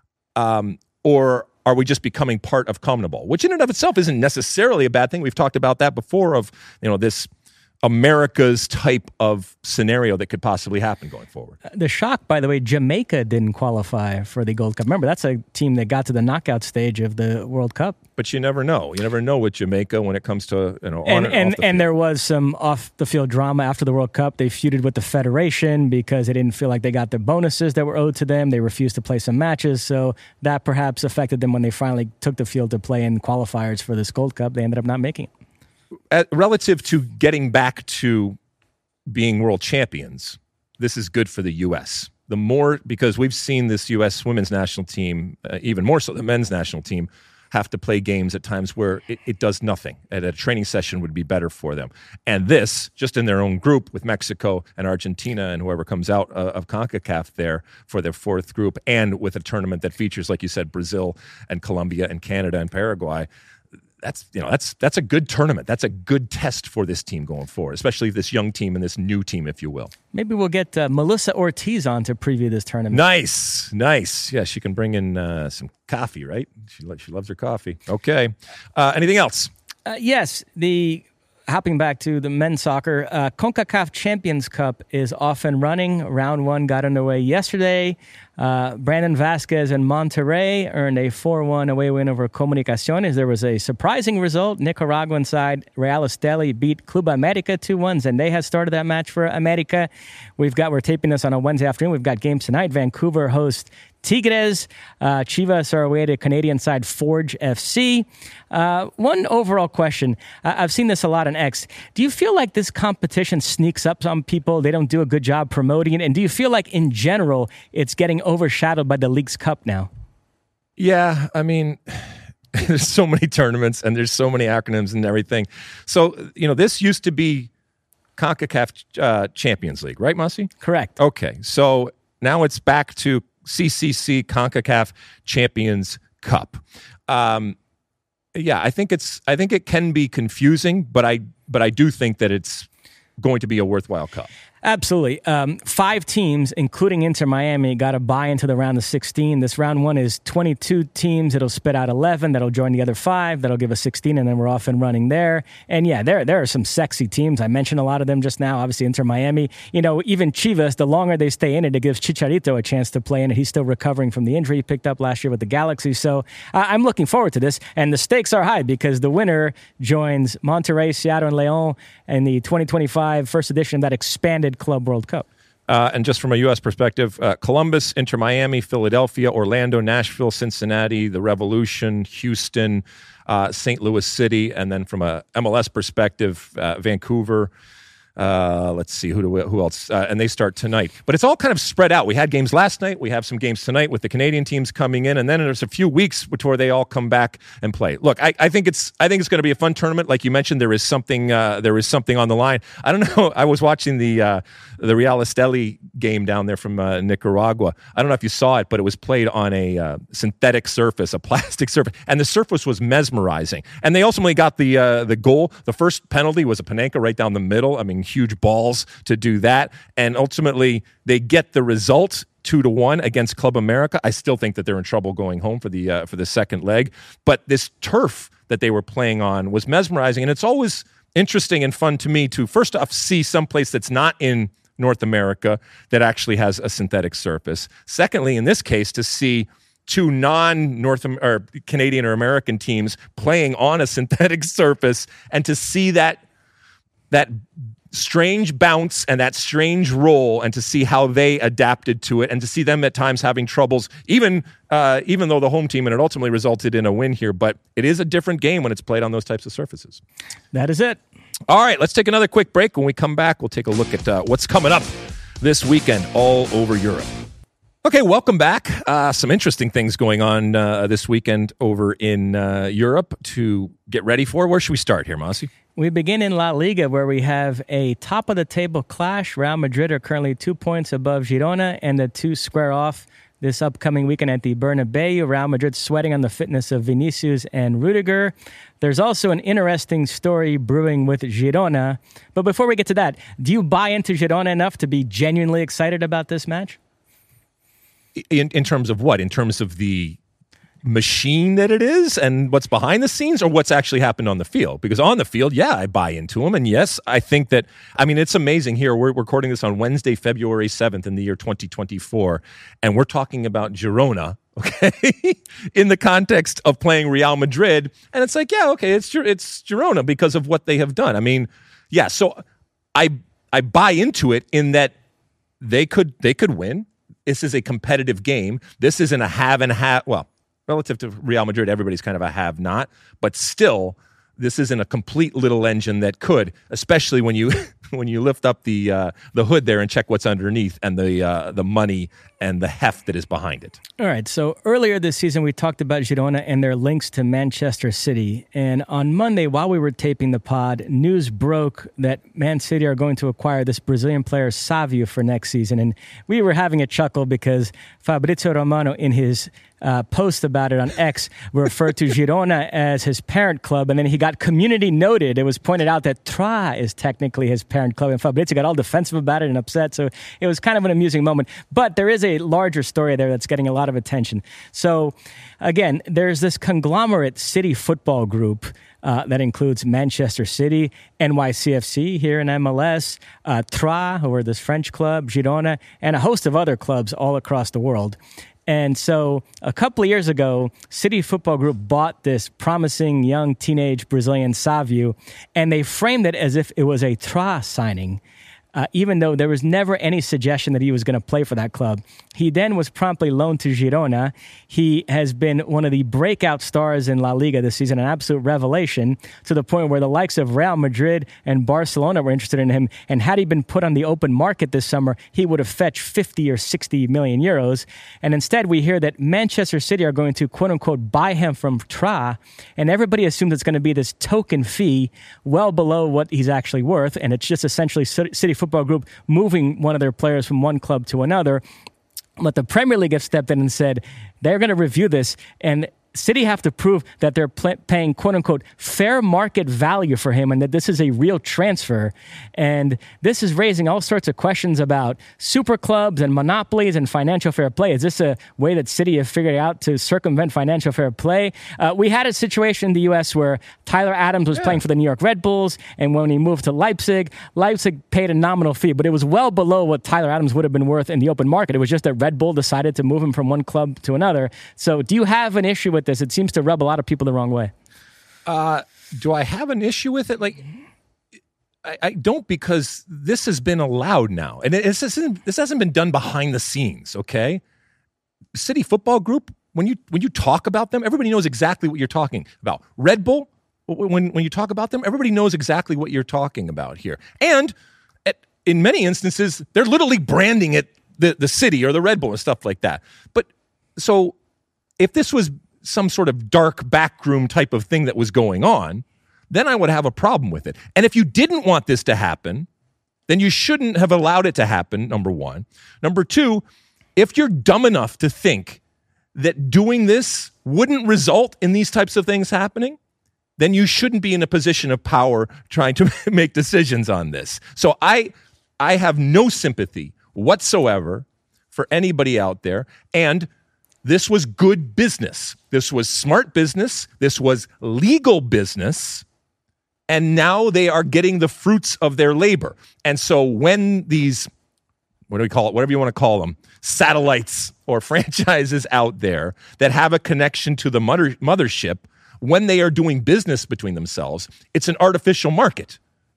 or are we just becoming part of CONMEBOL, which in and of itself isn't necessarily a bad thing. We've talked about that before, of this America's type of scenario that could possibly happen going forward. The shock, by the way, Jamaica didn't qualify for the Gold Cup. Remember, that's a team that got to the knockout stage of the World Cup. But you never know. You never know with Jamaica when it comes to and there was some off the field drama after the World Cup. They feuded with the federation because they didn't feel like they got the bonuses that were owed to them. They refused to play some matches, so that perhaps affected them when they finally took the field to play in qualifiers for this Gold Cup. They ended up not making it. Relative to getting back to being world champions, this is good for the U.S. The more, because we've seen this U.S. women's national team, even more so the men's national team, have to play games at times where it does nothing. And a training session would be better for them. And this, just in their own group with Mexico and Argentina and whoever comes out of CONCACAF there for their 4th group, and with a tournament that features, like you said, Brazil and Colombia and Canada and Paraguay, that's a good tournament. That's a good test for this team going forward, especially this young team and this new team, if you will. Maybe we'll get Melissa Ortiz on to preview this tournament. Nice. Yeah, she can bring in some coffee, right? She loves her coffee. Okay. Anything else? Yes. Hopping back to the men's soccer, CONCACAF Champions Cup is off and running. Round 1 got underway yesterday. Brandon Vasquez and Monterrey earned a 4-1 away win over Comunicaciones. There was a surprising result. Nicaraguan side Real Esteli beat Club America 2-1, and they had started that match for America. We're taping this on a Wednesday afternoon. We've got games tonight. Vancouver hosts Tigres. Chivas are away to Canadian side Forge FC. One overall question. I've seen this a lot on X. Do you feel like this competition sneaks up on people? They don't do a good job promoting it? And do you feel like, in general, it's getting overshadowed by the Leagues Cup now? Yeah, I mean, there's so many tournaments and there's so many acronyms and everything. So, this used to be CONCACAF Champions League, right, Mossy? Correct. Okay, so now it's back to CCC CONCACAF Champions Cup. I think it can be confusing, but I do think that it's going to be a worthwhile cup. Absolutely. 5 teams, including Inter Miami, got a bye into the round of 16. This round 1 is 22 teams. It'll spit out 11. That'll join the other 5. That'll give us 16, and then we're off and running there. And yeah, there are some sexy teams. I mentioned a lot of them just now. Obviously, Inter Miami. Even Chivas, the longer they stay in it, it gives Chicharito a chance to play in it. He's still recovering from the injury he picked up last year with the Galaxy. So I'm looking forward to this. And the stakes are high because the winner joins Monterrey, Seattle, and León in the 2025 first edition of that expanded Club World Cup. And just from a U.S. perspective, Columbus, Inter Miami, Philadelphia, Orlando, Nashville, Cincinnati, the Revolution, Houston, St. Louis City, and then from a MLS perspective, Vancouver. Let's see, who else? And they start tonight. But it's all kind of spread out. We had games last night. We have some games tonight with the Canadian teams coming in, and then there's a few weeks before they all come back and play. Look, I think it's going to be a fun tournament. Like you mentioned, there is something on the line. I don't know. I was watching the Real Esteli game down there from Nicaragua. I don't know if you saw it, but it was played on a synthetic surface, a plastic surface, and the surface was mesmerizing. And they ultimately got the goal. The first penalty was a Panenka right down the middle. I mean, huge balls to do that. And ultimately, they get the result 2-1 against Club America. I still think that they're in trouble going home for the second leg. But this turf that they were playing on was mesmerizing. And it's always interesting and fun to me to, first off, see someplace that's not in North America that actually has a synthetic surface. Secondly, in this case, to see 2 non-North or Canadian or American teams playing on a synthetic surface, and to see that strange bounce and that strange roll, and to see how they adapted to it, and to see them at times having troubles, even though the home team, and it ultimately resulted in a win here. But it is a different game when it's played on those types of surfaces. That is it. All right, let's take another quick break. When we come back, we'll take a look at what's coming up this weekend all over Europe. Okay, welcome back. Some interesting things going on this weekend over in Europe to get ready for. Where should we start here, Mossy? We begin in La Liga, where we have a top-of-the-table clash. Real Madrid are currently 2 points above Girona, and the two square off this upcoming weekend at the Bernabeu. Real Madrid sweating on the fitness of Vinicius and Rudiger. There's also an interesting story brewing with Girona. But before we get to that, do you buy into Girona enough to be genuinely excited about this match? In terms of what? In terms of the machine that it is and what's behind the scenes, or what's actually happened on the field? Because on the field, yeah, I buy into them. And yes, I think that, it's amazing here. We're recording this on Wednesday, February 7th in the year 2024. And we're talking about Girona, okay, in the context of playing Real Madrid. And it's like, yeah, okay, it's Girona because of what they have done. Yeah, so I buy into it in that they could win. This is a competitive game. This isn't a have and have. Well, relative to Real Madrid, everybody's kind of a have-not. But still, this isn't a complete little engine that could, especially when you lift up the hood there and check what's underneath and the money and the heft that is behind it. All right, so earlier this season, we talked about Girona and their links to Manchester City. And on Monday, while we were taping the pod, news broke that Man City are going to acquire this Brazilian player, Savio, for next season. And we were having a chuckle because Fabrizio Romano, in his post about it on X, referred to Girona as his parent club, and then he got community noted. It was pointed out that Tra is technically his parent club, and Fabrizio got all defensive about it and upset, so it was kind of an amusing moment. But there is a larger story there that's getting a lot of attention. So, again, there's this conglomerate City football group that includes Manchester City, NYCFC here in MLS, Tra, who are this French club, Girona, and a host of other clubs all across the world. And so a couple of years ago, City Football Group bought this promising young teenage Brazilian Savio, and they framed it as if it was a Tra signing, even though there was never any suggestion that he was going to play for that club. He then was promptly loaned to Girona. He has been one of the breakout stars in La Liga this season, an absolute revelation, to the point where the likes of Real Madrid and Barcelona were interested in him. And had he been put on the open market this summer, he would have fetched 50 or 60 million euros. And instead, we hear that Manchester City are going to, quote-unquote, buy him from Tra, and everybody assumes it's going to be this token fee well below what he's actually worth, and it's just essentially City Football Group moving one of their players from one club to another. But the Premier League have stepped in and said they're going to review this, and City have to prove that they're paying quote-unquote fair market value for him and that this is a real transfer. And this is raising all sorts of questions about super clubs and monopolies and financial fair play. Is this a way that City have figured out to circumvent financial fair play? We had a situation in the U.S. where Tyler Adams was playing for the New York Red Bulls, and when he moved to Leipzig paid a nominal fee, but it was well below what Tyler Adams would have been worth in the open market. It was just that Red Bull decided to move him from one club to another. So do you have an issue with this? It seems to rub a lot of people the wrong way. Do I have an issue with it? Like, I don't, because this has been allowed now. And this hasn't been done behind the scenes, okay? City Football Group, when you talk about them, everybody knows exactly what you're talking about. Red Bull, when you talk about them, everybody knows exactly what you're talking about here. And in many instances, they're literally branding it the city or the Red Bull and stuff like that. But so if this was some sort of dark backroom type of thing that was going on, then I would have a problem with it. And if you didn't want this to happen, then you shouldn't have allowed it to happen, number one. Number two, if you're dumb enough to think that doing this wouldn't result in these types of things happening, then you shouldn't be in a position of power trying to make decisions on this. So I have no sympathy whatsoever for anybody out there. And this was good business. This was smart business. This was legal business. And now they are getting the fruits of their labor. And so when these, what do we call it? Whatever you want to call them, satellites or franchises out there that have a connection to the mothership, when they are doing business between themselves, it's an artificial market.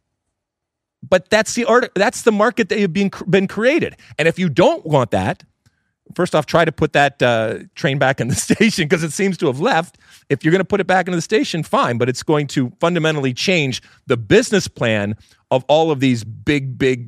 But that's the market that have been created. And if you don't want that, first off, try to put that train back in the station, because it seems to have left. If you're going to put it back into the station, fine, but it's going to fundamentally change the business plan of all of these big,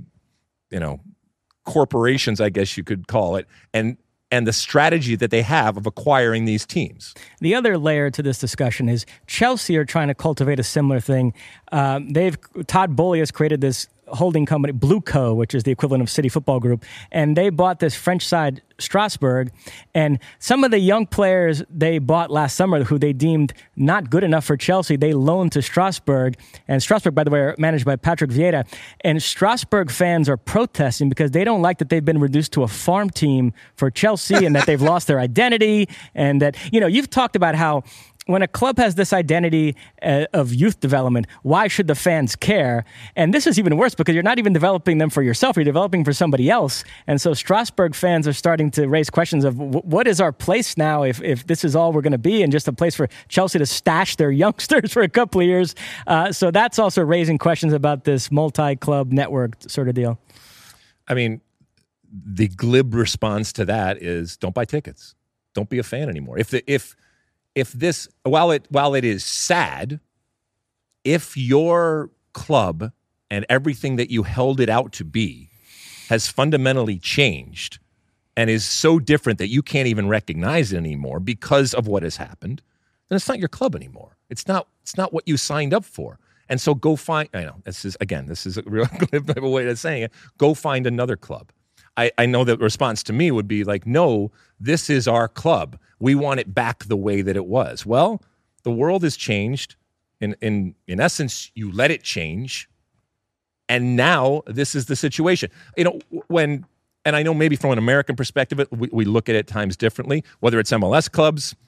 corporations, I guess you could call it, and the strategy that they have of acquiring these teams. The other layer to this discussion is Chelsea are trying to cultivate a similar thing. Todd Boehly has created this holding company, Blue Co., which is the equivalent of City Football Group, and they bought this French side, Strasbourg, and some of the young players they bought last summer who they deemed not good enough for Chelsea, they loaned to Strasbourg, and Strasbourg, by the way, are managed by Patrick Vieira, and Strasbourg fans are protesting because they don't like that they've been reduced to a farm team for Chelsea and that they've lost their identity, and that, you've talked about how when a club has this identity of youth development, why should the fans care? And this is even worse because you're not even developing them for yourself. You're developing for somebody else. And so Strasbourg fans are starting to raise questions of what is our place now if this is all we're going to be and just a place for Chelsea to stash their youngsters for a couple of years. So that's also raising questions about this multi-club network sort of deal. I mean, the glib response to that is don't buy tickets. Don't be a fan anymore. If this, while it is sad, if your club and everything that you held it out to be has fundamentally changed and is so different that you can't even recognize it anymore because of what has happened, then it's not your club anymore. It's not what you signed up for. And so go find, I know, this is a real glib type of way of saying it, go find another club. I know the response to me would be like, no, this is our club. We want it back the way that it was. Well, the world has changed. In essence, you let it change. And now this is the situation. And I know maybe from an American perspective, we look at it times differently, whether it's MLS clubs,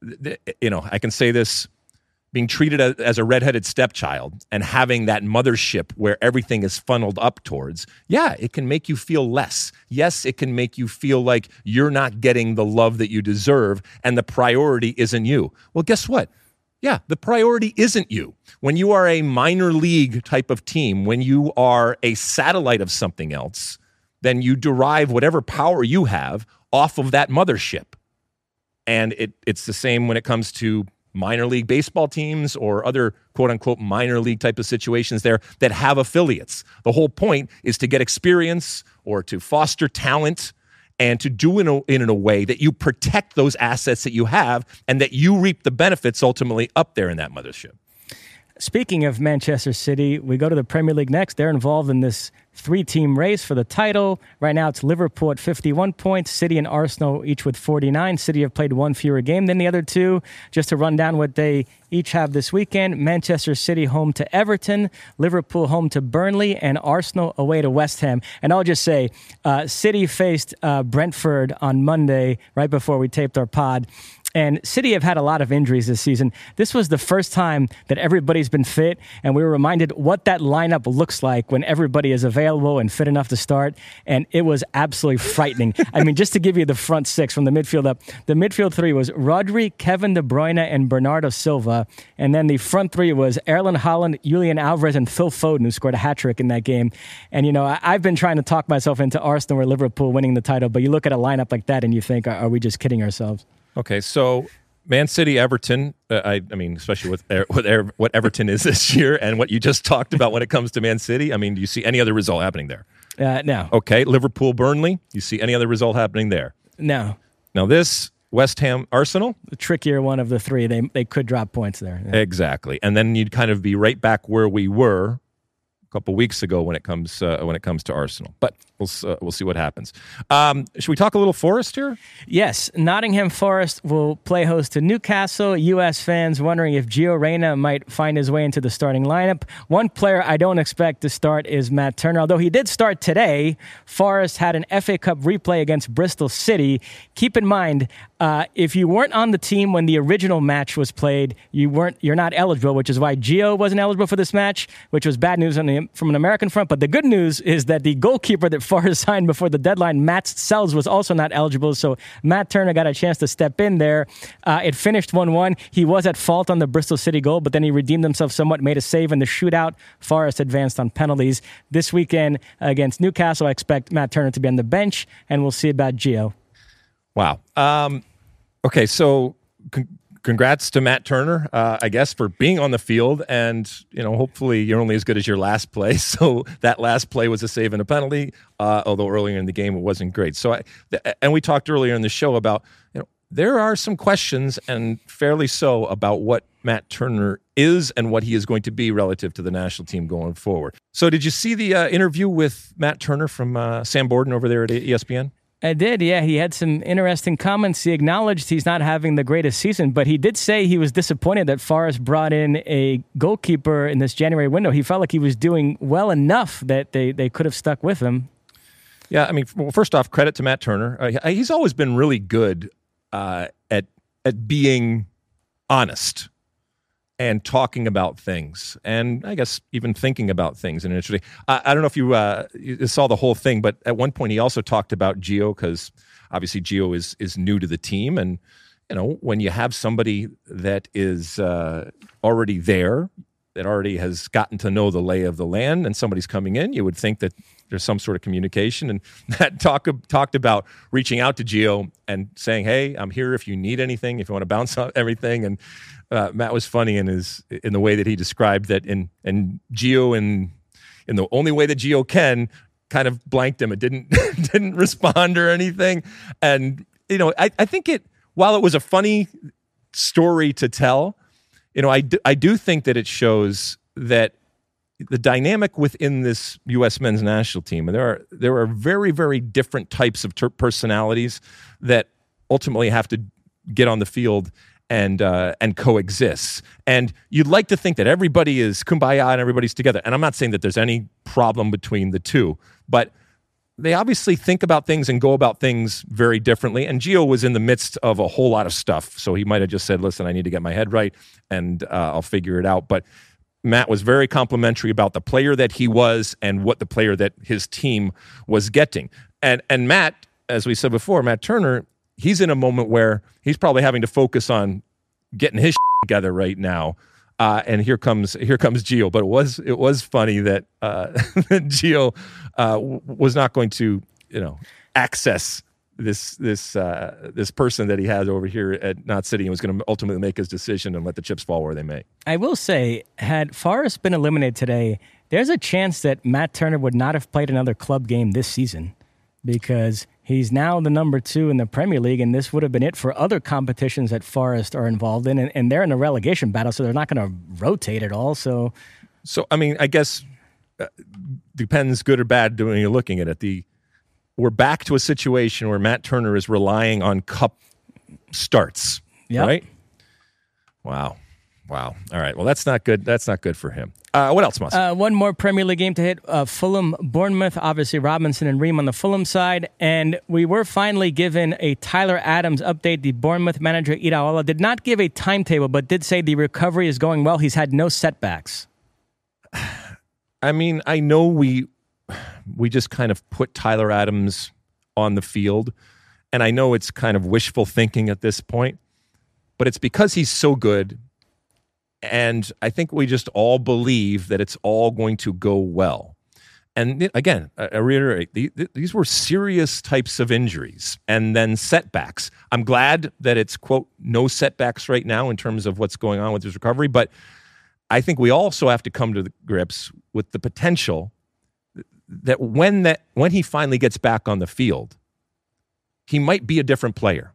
I can say this, being treated as a redheaded stepchild and having that mothership where everything is funneled up towards, yeah, it can make you feel less. Yes, it can make you feel like you're not getting the love that you deserve and the priority isn't you. Well, guess what? Yeah, the priority isn't you. When you are a minor league type of team, when you are a satellite of something else, then you derive whatever power you have off of that mothership. And it's the same when it comes to minor league baseball teams or other quote-unquote minor league type of situations there that have affiliates. The whole point is to get experience or to foster talent and to do it in a way that you protect those assets that you have and that you reap the benefits ultimately up there in that mothership. Speaking of Manchester City, we go to the Premier League next. They're involved in this three-team race for the title. Right now it's Liverpool at 51 points, City and Arsenal each with 49. City have played one fewer game than the other two. Just to run down what they each have this weekend: Manchester City home to Everton, Liverpool home to Burnley, and Arsenal away to West Ham. And I'll just say, City faced Brentford on Monday, right before we taped our pod. And City have had a lot of injuries this season. This was the first time that everybody's been fit, and we were reminded what that lineup looks like when everybody is available and fit enough to start, and it was absolutely frightening. I mean, just to give you the front six from the midfield up, the midfield three was Rodri, Kevin De Bruyne, and Bernardo Silva, and then the front three was Erling Haaland, Julian Alvarez, and Phil Foden, who scored a hat-trick in that game. And, you know, I've been trying to talk myself into Arsenal or Liverpool winning the title, but you look at a lineup like that and you think, are we just kidding ourselves? Okay, so Man City, Everton, I mean, especially with what Everton is this year and what you just talked about when it comes to Man City, I mean, do you see any other result happening there? No. Okay, Liverpool, Burnley, you see any other result happening there? No. Now this, West Ham, Arsenal? The trickier one of the three. They could drop points there. Yeah. Exactly. And then you'd kind of be right back where we were a couple weeks ago when it comes to Arsenal. But we'll see what happens. Should we talk a little Forest here? Yes. Nottingham Forest will play host to Newcastle. U.S. fans wondering if Gio Reyna might find his way into the starting lineup. One player I don't expect to start is Matt Turner. Although he did start today, Forest had an FA Cup replay against Bristol City. Keep in mind, if you weren't on the team when the original match was played, you're not eligible, which is why Gio wasn't eligible for this match, which was bad news from an American front. But the good news is that the goalkeeper that Forest signed before the deadline, Matt Sells, was also not eligible. So Matt Turner got a chance to step in there. It finished 1-1. He was at fault on the Bristol City goal, but then he redeemed himself somewhat, made a save in the shootout. Forest advanced on penalties. This weekend against Newcastle, I expect Matt Turner to be on the bench, and we'll see about Gio. Wow. Okay, so congrats to Matt Turner, I guess, for being on the field. And, you know, hopefully you're only as good as your last play. So that last play was a save and a penalty, although earlier in the game it wasn't great. So, and we talked earlier in the show about, you know, there are some questions, and fairly so, about what Matt Turner is and what he is going to be relative to the national team going forward. So did you see the interview with Matt Turner from Sam Borden over there at ESPN? I did, yeah. He had some interesting comments. He acknowledged he's not having the greatest season, but he did say he was disappointed that Forest brought in a goalkeeper in this January window. He felt like he was doing well enough that they could have stuck with him. Yeah, I mean, well, first off, credit to Matt Turner. He's always been really good at being honest and talking about things, and I guess even thinking about things. And interesting, I don't know if you saw the whole thing, but at one point he also talked about Gio, because obviously Gio is new to the team, and you know, when you have somebody that is already there, that already has gotten to know the lay of the land, and somebody's coming in, you would think that there's some sort of communication. And that talked about reaching out to Gio and saying, "Hey, I'm here if you need anything, if you want to bounce on everything." And Matt was funny in the way that he described that, and Gio in the only way that Gio can, kind of blanked him. It didn't respond or anything. And you know, I think while it was a funny story to tell, you know, I do think that it shows that the dynamic within this U.S. men's national team, and there are very, very different types of personalities that ultimately have to get on the field and coexist. And you'd like to think that everybody is kumbaya and everybody's together. And I'm not saying that there's any problem between the two, but they obviously think about things and go about things very differently. And Gio was in the midst of a whole lot of stuff, so he might have just said, "Listen, I need to get my head right, and I'll figure it out." But Matt was very complimentary about the player that he was and what the player that his team was getting. And Matt, as we said before, Matt Turner, he's in a moment where he's probably having to focus on getting his together right now. And here comes Gio. But it was funny that Gio was not going to, you know, access this person that he has over here at Knott City, and was going to ultimately make his decision and let the chips fall where they may. I will say, had Forrest been eliminated today, there's a chance that Matt Turner would not have played another club game this season, because he's now the number 2 in the Premier League, and this would have been it for other competitions that Forest are involved in, and they're in a relegation battle, so they're not going to rotate at all. So, I mean, I guess depends good or bad when you're looking at it. We're back to a situation where Matt Turner is relying on cup starts, right? Wow. All right. Well, that's not good. That's not good for him. What else, Moss? One more Premier League game to hit. Fulham, Bournemouth. Obviously, Robinson and Ream on the Fulham side. And we were finally given a Tyler Adams update. The Bournemouth manager, Iraola, did not give a timetable, but did say the recovery is going well. He's had no setbacks. I mean, I know we just kind of put Tyler Adams on the field, and I know it's kind of wishful thinking at this point, but it's because he's so good, and I think we just all believe that it's all going to go well. And again, I reiterate, these were serious types of injuries and then setbacks. I'm glad that it's, quote, no setbacks right now in terms of what's going on with his recovery, but I think we also have to come to the grips with the potential that when he finally gets back on the field, he might be a different player.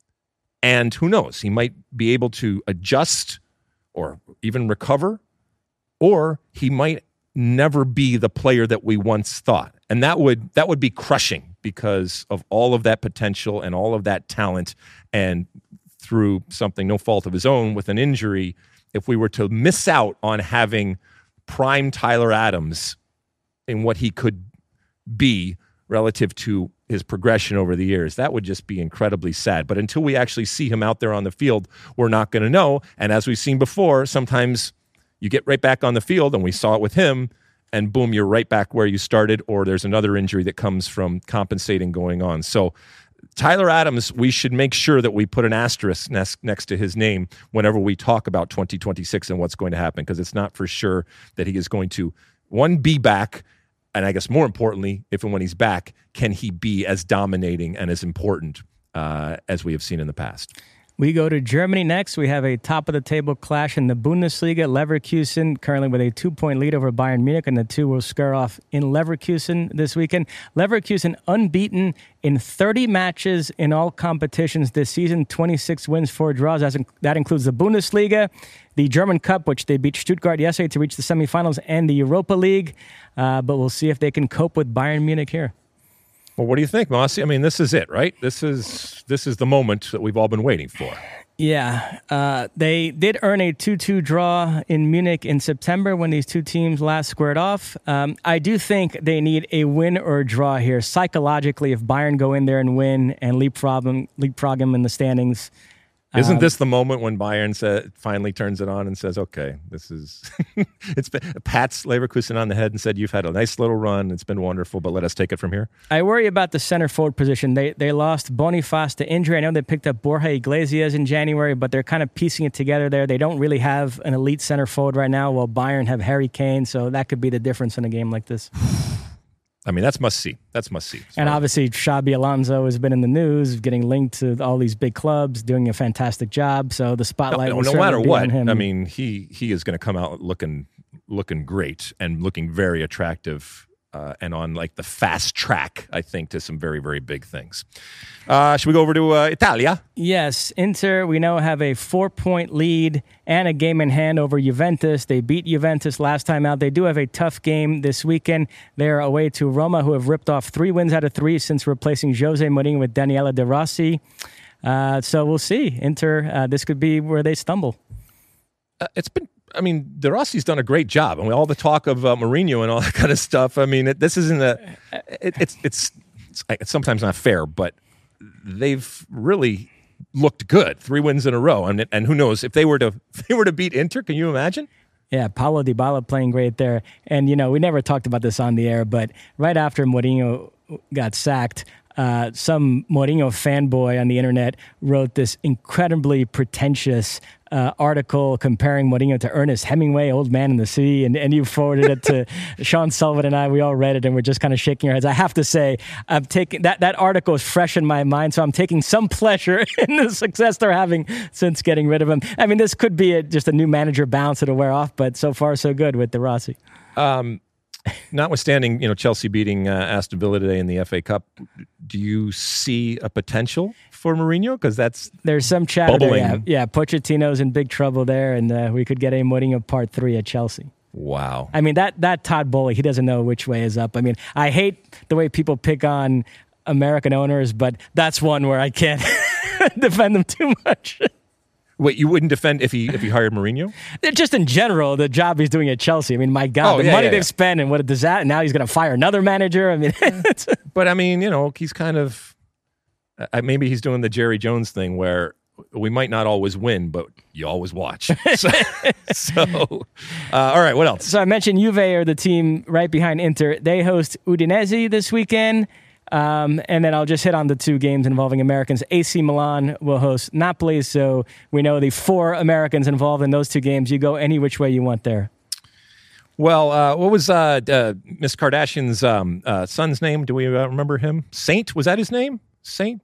And who knows, he might be able to adjust or even recover, or he might never be the player that we once thought. And that would be crushing because of all of that potential and all of that talent, and through something no fault of his own with an injury, if we were to miss out on having prime Tyler Adams in what he could be relative to his progression over the years, that would just be incredibly sad. But until we actually see him out there on the field, we're not going to know. And as we've seen before, sometimes you get right back on the field, and we saw it with him, and boom, you're right back where you started, or there's another injury that comes from compensating going on. So Tyler Adams, we should make sure that we put an asterisk next to his name whenever we talk about 2026 and what's going to happen, because it's not for sure that he is going to, one, be back, and I guess more importantly, if and when he's back, can he be as dominating and as important as we have seen in the past? We go to Germany next. We have a top-of-the-table clash in the Bundesliga. Leverkusen currently with a 2-point lead over Bayern Munich, and the two will square off in Leverkusen this weekend. Leverkusen unbeaten in 30 matches in all competitions this season, 26 wins, 4 draws. That includes the Bundesliga, the German Cup, which they beat Stuttgart yesterday to reach the semifinals, and the Europa League. But we'll see if they can cope with Bayern Munich here. Well, what do you think, Mossy? I mean, this is it, right? This is the moment that we've all been waiting for. Yeah. They did earn a 2-2 draw in Munich in September when these two teams last squared off. I do think they need a win or a draw here. Psychologically, if Bayern go in there and win and leapfrog them in the standings. Isn't this the moment when Bayern finally turns it on and says, okay, this is it's been, pats Leverkusen on the head and said, you've had a nice little run, it's been wonderful, but let us take it from here? I worry about the center forward position. They lost Boniface to injury. I know they picked up Borja Iglesias in January, but they're kind of piecing it together there. They don't really have an elite center forward right now, while Bayern have Harry Kane, so that could be the difference in a game like this. I mean, that's must see. That's must see. And obviously, Xabi Alonso has been in the news, getting linked to all these big clubs, doing a fantastic job. So the spotlight will certainly matter be what, on him. I mean, he is going to come out looking great and looking very attractive, and on like the fast track, I think, to some very, very big things. Should we go over to Italia? Yes, Inter, we now have a 4-point lead and a game in hand over Juventus. They beat Juventus last time out. They do have a tough game this weekend. They're away to Roma, who have ripped off 3 wins out of 3 since replacing Jose Mourinho with Daniele De Rossi. So we'll see. Inter, this could be where they stumble. De Rossi's done a great job. I mean, all the talk of Mourinho and all that kind of stuff. I mean, this isn't it's sometimes not fair, but they've really looked good. 3 wins in a row, and who knows if they were to beat Inter? Can you imagine? Yeah, Paulo Dybala playing great there. And we never talked about this on the air, but right after Mourinho got sacked, some Mourinho fanboy on the internet wrote this incredibly pretentious article comparing Mourinho to Ernest Hemingway, Old Man in the Sea, and you forwarded it to Sean Sullivan and I. We all read it, and we're just kind of shaking our heads. I have to say, I'm taking that article is fresh in my mind, so I'm taking some pleasure in the success they're having since getting rid of him. I mean, this could be just a new manager bounce that'll wear off, but so far so good with De Rossi. Notwithstanding, Chelsea beating Aston Villa today in the FA Cup, do you see a potential for Mourinho? Because there's some chatter bubbling. There, yeah, Pochettino's in big trouble there, and we could get a Mourinho Part 3 at Chelsea. Wow. I mean, that Todd Bowley, he doesn't know which way is up. I mean, I hate the way people pick on American owners, but that's one where I can't defend them too much. Wait, you wouldn't defend if he hired Mourinho? Just in general, the job he's doing at Chelsea. I mean, my God, the money they've spent and what a disaster. Now he's going to fire another manager. I mean, but I mean, he's kind of maybe he's doing the Jerry Jones thing where we might not always win, but you always watch. All right, what else? So I mentioned Juve are the team right behind Inter. They host Udinese this weekend. And then I'll just hit on the two games involving Americans. AC Milan will host Napoli, so we know the 4 Americans involved in those two games. You go any which way you want there. Well, what was Miss Kardashian's son's name? Do we remember him? Saint, was that his name? Saint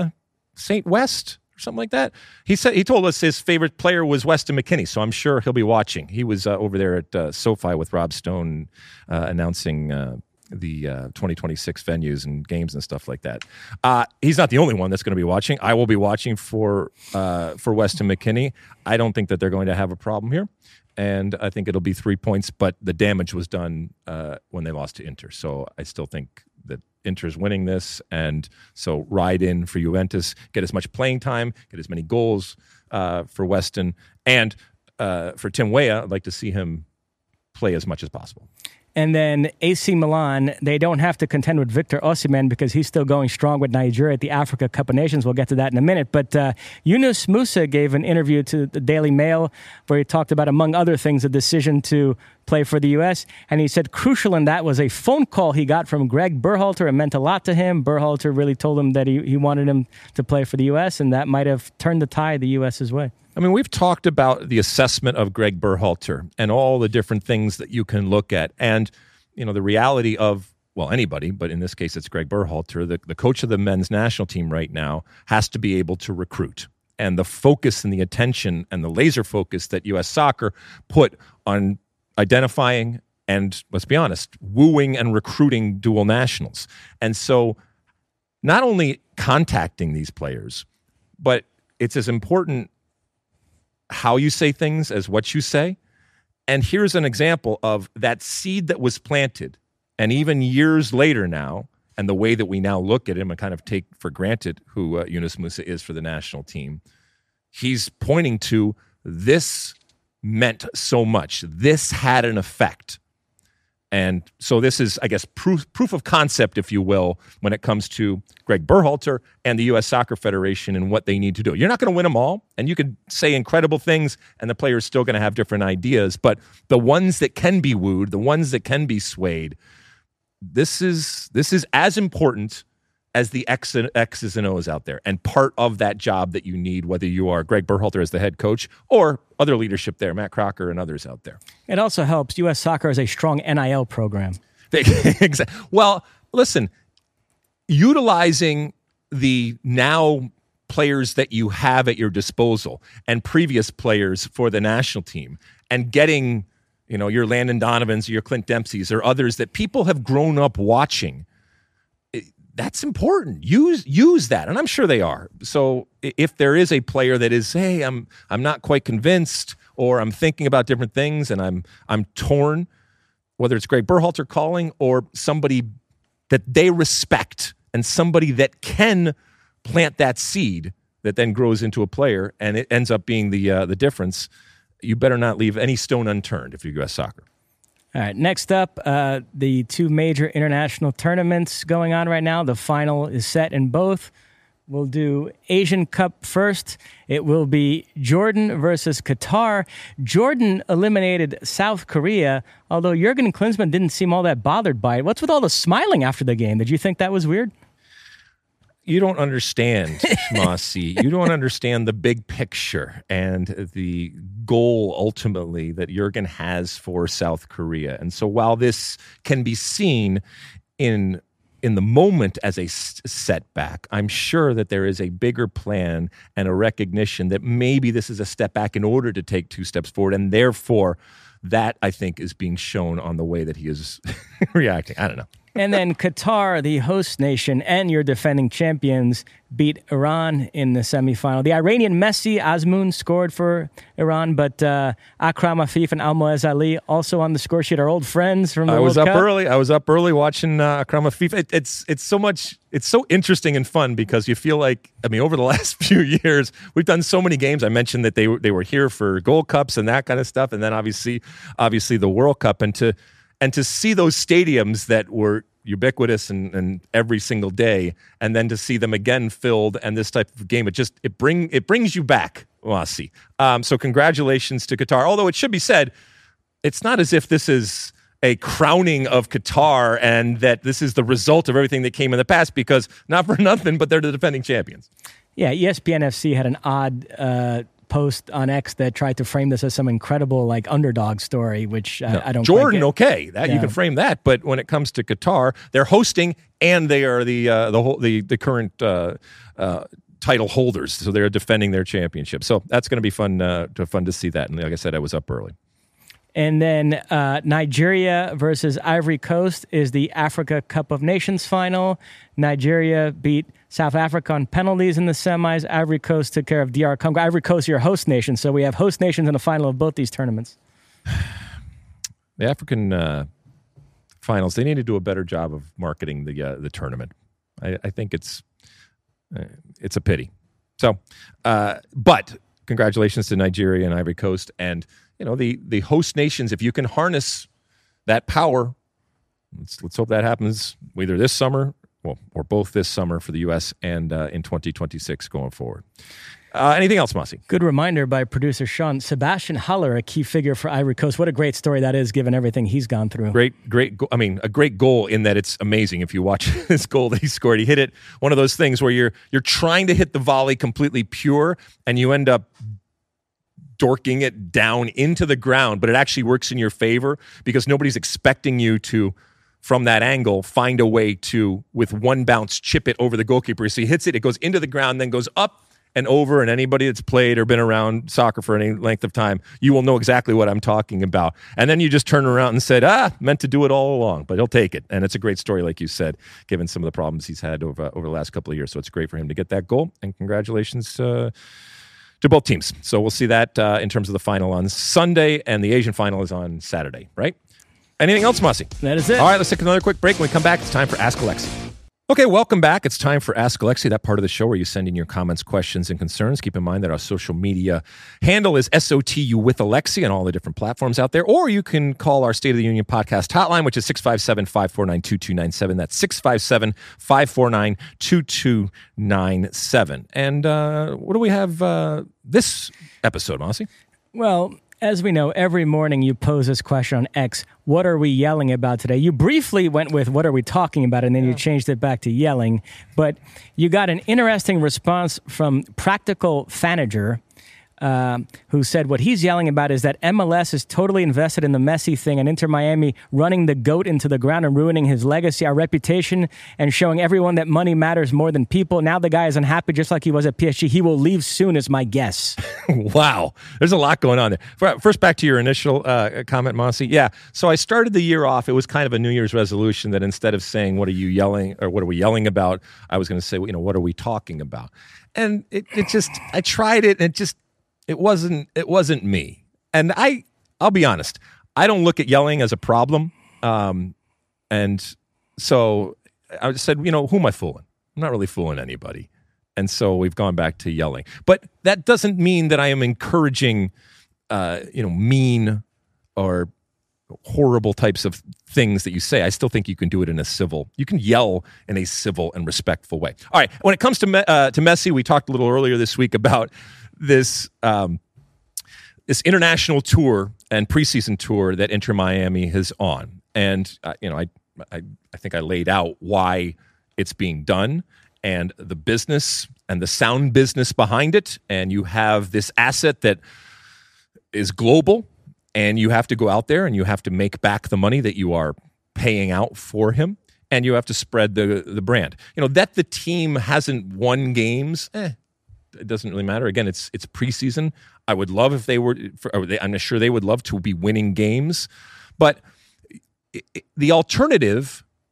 West or something like that? He told us his favorite player was Weston McKennie, so I'm sure he'll be watching. He was over there at SoFi with Rob Stone announcing the 2026 venues and games and stuff like that. He's not the only one that's going to be watching. I will be watching for Weston McKennie. I don't think that they're going to have a problem here, and I think it'll be 3 points, but the damage was done when they lost to Inter. So I still think that Inter's winning this, and so ride in for Juventus, get as much playing time, get as many goals for Weston, and for Tim Weah, I'd like to see him play as much as possible. And then AC Milan, they don't have to contend with Victor Osimhen because he's still going strong with Nigeria at the Africa Cup of Nations. We'll get to that in a minute. But Yunus Musa gave an interview to the Daily Mail where he talked about, among other things, the decision to play for the U.S. And he said crucial in that was a phone call he got from Greg Berhalter. It meant a lot to him. Berhalter really told him that he wanted him to play for the U.S., and that might have turned the tide the U.S.'s way. I mean, we've talked about the assessment of Greg Berhalter and all the different things that you can look at. And, the reality of, well, anybody, but in this case, it's Greg Berhalter, the coach of the men's national team right now, has to be able to recruit. And the focus and the attention and the laser focus that U.S. Soccer put on identifying and, let's be honest, wooing and recruiting dual nationals. And so not only contacting these players, but it's as important how you say things as what you say. And here's an example of that seed that was planted, and even years later now, and the way that we now look at him and kind of take for granted who Yunus Musa is for the national team, he's pointing to this meant so much. This had an effect. And so this is, I guess, proof of concept, if you will, when it comes to Greg Berhalter and the U.S. Soccer Federation and what they need to do. You're not going to win them all, and you can say incredible things, and the player's still going to have different ideas. But the ones that can be wooed, the ones that can be swayed, this is as important as the X's and O's out there, and part of that job that you need, whether you are Greg Berhalter as the head coach or other leadership there, Matt Crocker and others out there. It also helps. U.S. Soccer has a strong NIL program. Well, listen, utilizing the now players that you have at your disposal and previous players for the national team and getting, your Landon Donovans, your Clint Dempseys, or others that people have grown up watching, that's important. Use that, and I'm sure they are. So if there is a player that is, hey, I'm not quite convinced, or I'm thinking about different things, and I'm torn, whether it's Greg Berhalter calling or somebody that they respect and somebody that can plant that seed that then grows into a player, and it ends up being the difference. You better not leave any stone unturned if you're U.S. Soccer. All right, next up, the two major international tournaments going on right now. The final is set in both. We'll do Asian Cup first. It will be Jordan versus Qatar. Jordan eliminated South Korea, although Jurgen Klinsmann didn't seem all that bothered by it. What's with all the smiling after the game? Did you think that was weird? You don't understand, Schmossy. You don't understand the big picture and the goal ultimately that Jurgen has for South Korea. And so while this can be seen in the moment as a setback, I'm sure that there is a bigger plan and a recognition that maybe this is a step back in order to take 2 steps forward. And therefore, that, I think, is being shown on the way that he is reacting. I don't know. And then Qatar, the host nation and your defending champions, beat Iran in the semifinal. The Iranian Messi Azmoun scored for Iran, but Akram Afif and Almoez Ali also on the score sheet, our old friends from the World Cup. I was up early watching Akram Afif. It's so interesting and fun because you feel like, over the last few years, we've done so many games. I mentioned that they were here for Gold Cups and that kind of stuff, and then obviously the World Cup, and to see those stadiums that were ubiquitous and every single day, and then to see them again filled and this type of game, it brings you back, Mossy. So congratulations to Qatar. Although it should be said, it's not as if this is a crowning of Qatar and that this is the result of everything that came in the past, because not for nothing, but they're the defending champions. Yeah, ESPN FC had an odd post on X that tried to frame this as some incredible underdog story, which I don't. Jordan, okay, you can frame that, but when it comes to Qatar, they're hosting and they are the current title holders, so they're defending their championship. So that's going to be fun to see that. And like I said, I was up early. And then Nigeria versus Ivory Coast is the Africa Cup of Nations final. Nigeria beat South Africa on penalties in the semis. Ivory Coast took care of DR Congo. Ivory Coast, your host nation. So we have host nations in the final of both these tournaments. The African finals, they need to do a better job of marketing the tournament. I think it's a pity. So, but congratulations to Nigeria and Ivory Coast. And the host nations, if you can harness that power, let's hope that happens either this summer, or both this summer for the U.S. and in 2026 going forward. Anything else, Mossy? Good reminder by producer Sean. Sebastian Haller, a key figure for Ivory Coast. What a great story that is, given everything he's gone through. Great. A great goal in that it's amazing. If you watch this goal that he scored, he hit it. One of those things where you're trying to hit the volley completely pure, and you end up dorking it down into the ground, but it actually works in your favor because nobody's expecting you to, from that angle, find a way to, with one bounce, chip it over the goalkeeper. So he hits it, it goes into the ground, then goes up and over, and anybody that's played or been around soccer for any length of time, you will know exactly what I'm talking about. And then you just turn around and said, meant to do it all along, but he'll take it. And it's a great story, like you said, given some of the problems he's had over the last couple of years. So it's great for him to get that goal, and congratulations to both teams. So we'll see that in terms of the final on Sunday, and the Asian final is on Saturday, right? Anything else, Mossy? That is it. All right, let's take another quick break. When we come back, it's time for Ask Alexi. Okay, welcome back. It's time for Ask Alexi, that part of the show where you send in your comments, questions, and concerns. Keep in mind that our social media handle is SOTU with Alexi on all the different platforms out there. Or you can call our State of the Union podcast hotline, which is 657-549-2297. That's 657-549-2297. And what do we have this episode, Mossy? Well, as we know, every morning you pose this question on X, what are we yelling about today? You briefly went with what are we talking about, and then you changed it back to yelling. But you got an interesting response from Practical Fanager, who said what he's yelling about is that MLS is totally invested in the Messi thing and Inter Miami running the GOAT into the ground and ruining his legacy, our reputation, and showing everyone that money matters more than people. Now the guy is unhappy just like he was at PSG. He will leave soon is my guess. Wow. There's a lot going on there. First, back to your initial comment, Mossy. Yeah, so I started the year off. It was kind of a New Year's resolution that instead of saying, what are you yelling, or what are we yelling about, I was going to say, what are we talking about? And it just, I tried it, and it wasn't me. And I'll be honest, I don't look at yelling as a problem. And so I said, who am I fooling? I'm not really fooling anybody. And so we've gone back to yelling. But that doesn't mean that I am encouraging, mean or horrible types of things that you say. I still think you can do it you can yell in a civil and respectful way. All right. When it comes to Messi, we talked a little earlier this week about this international tour and preseason tour that Inter Miami is on. And, I think I laid out why it's being done and the business and the sound business behind it. And you have this asset that is global, and you have to go out there and you have to make back the money that you are paying out for him, and you have to spread the brand. That the team hasn't won games, it doesn't really matter. Again, it's preseason. I would love if they were, I'm sure they would love to be winning games. But the alternative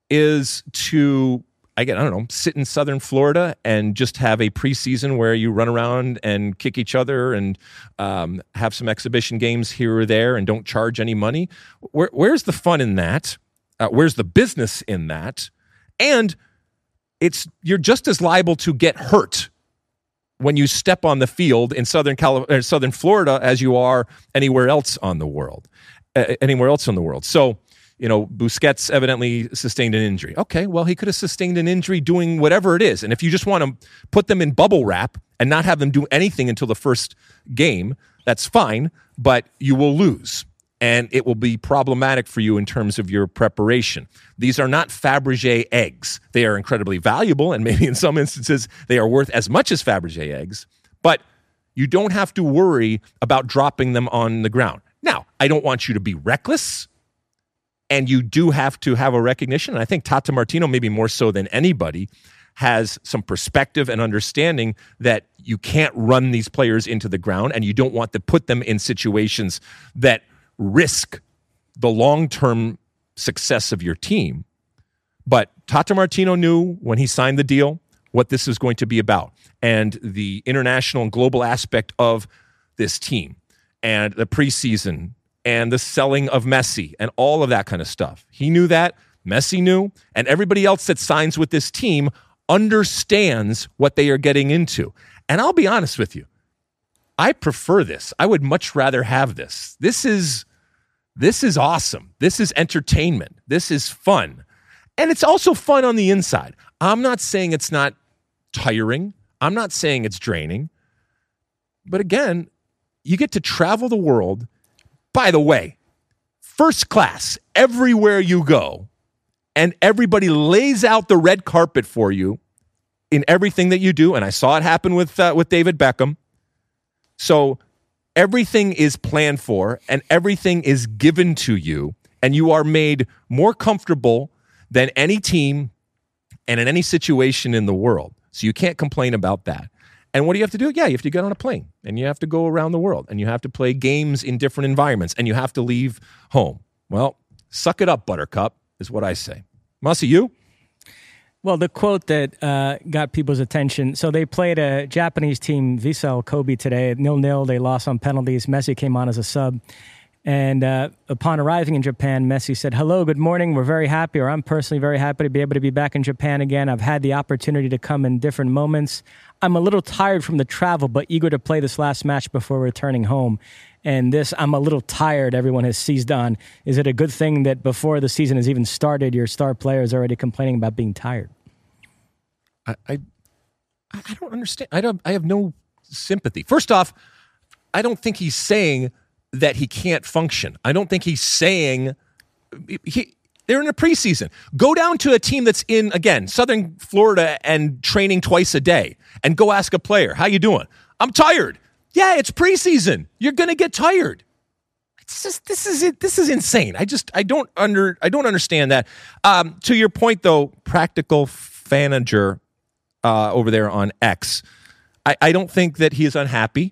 is to, sit in Southern Florida and just have a preseason where you run around and kick each other and have some exhibition games here or there and don't charge any money? Where's the fun in that? Where's the business in that? And you're just as liable to get hurt when you step on the field in Southern Florida as you are anywhere else in the world. So, Busquets evidently sustained an injury. Okay, well, he could have sustained an injury doing whatever it is. And if you just want to put them in bubble wrap and not have them do anything until the first game, that's fine, but you will lose. And it will be problematic for you in terms of your preparation. These are not Fabergé eggs. They are incredibly valuable, and maybe in some instances they are worth as much as Fabergé eggs, but you don't have to worry about dropping them on the ground. Now, I don't want you to be reckless, and you do have to have a recognition. And I think Tata Martino, maybe more so than anybody, has some perspective and understanding that you can't run these players into the ground, and you don't want to put them in situations that risk the long-term success of your team. But Tata Martino knew when he signed the deal what this is going to be about, and the international and global aspect of this team, and the preseason, and the selling of Messi, and all of that kind of stuff. He knew that, Messi knew, and everybody else that signs with this team understands what they are getting into. And I'll be honest with you, I prefer this. I would much rather have this. This is awesome. This is entertainment. This is fun. And it's also fun on the inside. I'm not saying it's not tiring. I'm not saying it's draining. But again, you get to travel the world. By the way, first class everywhere you go, and everybody lays out the red carpet for you in everything that you do. And I saw it happen with David Beckham. So everything is planned for, and everything is given to you, and you are made more comfortable than any team and in any situation in the world. So you can't complain about that. And what do you have to do? Yeah, you have to get on a plane, and you have to go around the world, and you have to play games in different environments, and you have to leave home. Well, suck it up, Buttercup, is what I say. Mossy, you? Well, the quote that got people's attention, so they played a Japanese team, Vissel Kobe, today, 0-0. They lost on penalties. Messi came on as a sub. And upon arriving in Japan, Messi said, "Hello, good morning. We're very happy, or I'm personally very happy to be able to be back in Japan again. I've had the opportunity to come in different moments. I'm a little tired from the travel, but eager to play this last match before returning home." And this, "I'm a little tired," everyone has seized on. Is it a good thing that before the season has even started, your star player is already complaining about being tired? I don't understand. I have no sympathy. First off, I don't think he's saying that he can't function. I don't think he's saying they're in a preseason. Go down to a team that's in, again, Southern Florida and training twice a day, and go ask a player, "How you doing?" "I'm tired." Yeah, it's preseason. You're going to get tired. It's just, this is insane. I don't understand that. To your point, though, Practical Fanager over there on X, I don't think that he is unhappy.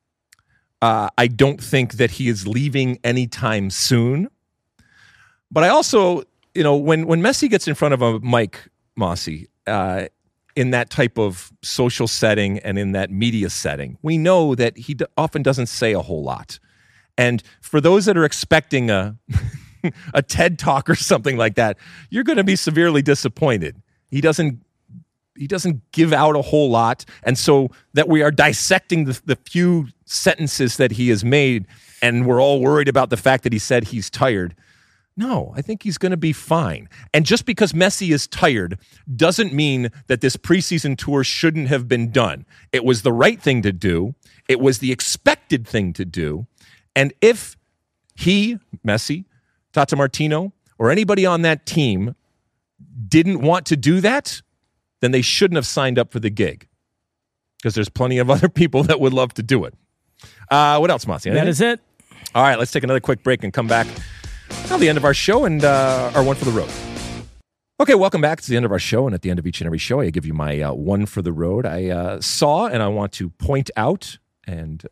I don't think that he is leaving anytime soon. But I also, when Messi gets in front of a mic, Mossy, in that type of social setting and in that media setting, we know that he often doesn't say a whole lot. And for those that are expecting a TED Talk or something like that, you're going to be severely disappointed. He doesn't give out a whole lot. And so that we are dissecting the few sentences that he has made, and we're all worried about the fact that he said he's tired. No, I think he's going to be fine. And just because Messi is tired doesn't mean that this preseason tour shouldn't have been done. It was the right thing to do. It was the expected thing to do. And if he, Messi, Tata Martino, or anybody on that team didn't want to do that, then they shouldn't have signed up for the gig, because there's plenty of other people that would love to do it. What else, Mossy? That is it. All right, let's take another quick break and come back till the end of our show and our one for the road. Okay, welcome back. It's the end of our show, and at the end of each and every show, I give you my one for the road. I saw, and I want to point out and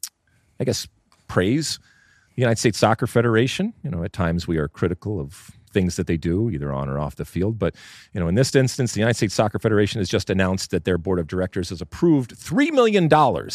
praise the United States Soccer Federation. At times we are critical of things that they do, either on or off the field. But, in this instance, the United States Soccer Federation has just announced that their board of directors has approved $3 million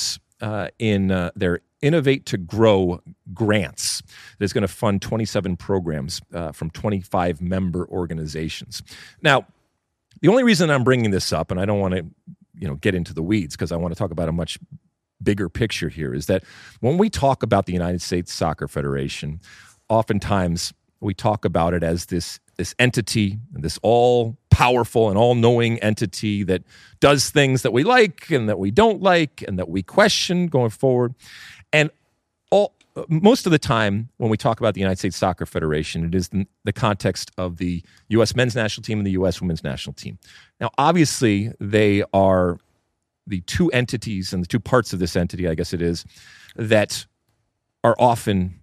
in their Innovate to Grow grants that is going to fund 27 programs from 25 member organizations. Now, the only reason I'm bringing this up, and I don't want to get into the weeds because I want to talk about a much bigger picture here, is that when we talk about the United States Soccer Federation, oftentimes we talk about it as this entity, this all-powerful and all-knowing entity that does things that we like and that we don't like and that we question going forward. And most of the time when we talk about the United States Soccer Federation, it is in the context of the U.S. men's national team and the U.S. women's national team. Now, obviously, they are the two entities and the two parts of this entity, I guess it is, that are often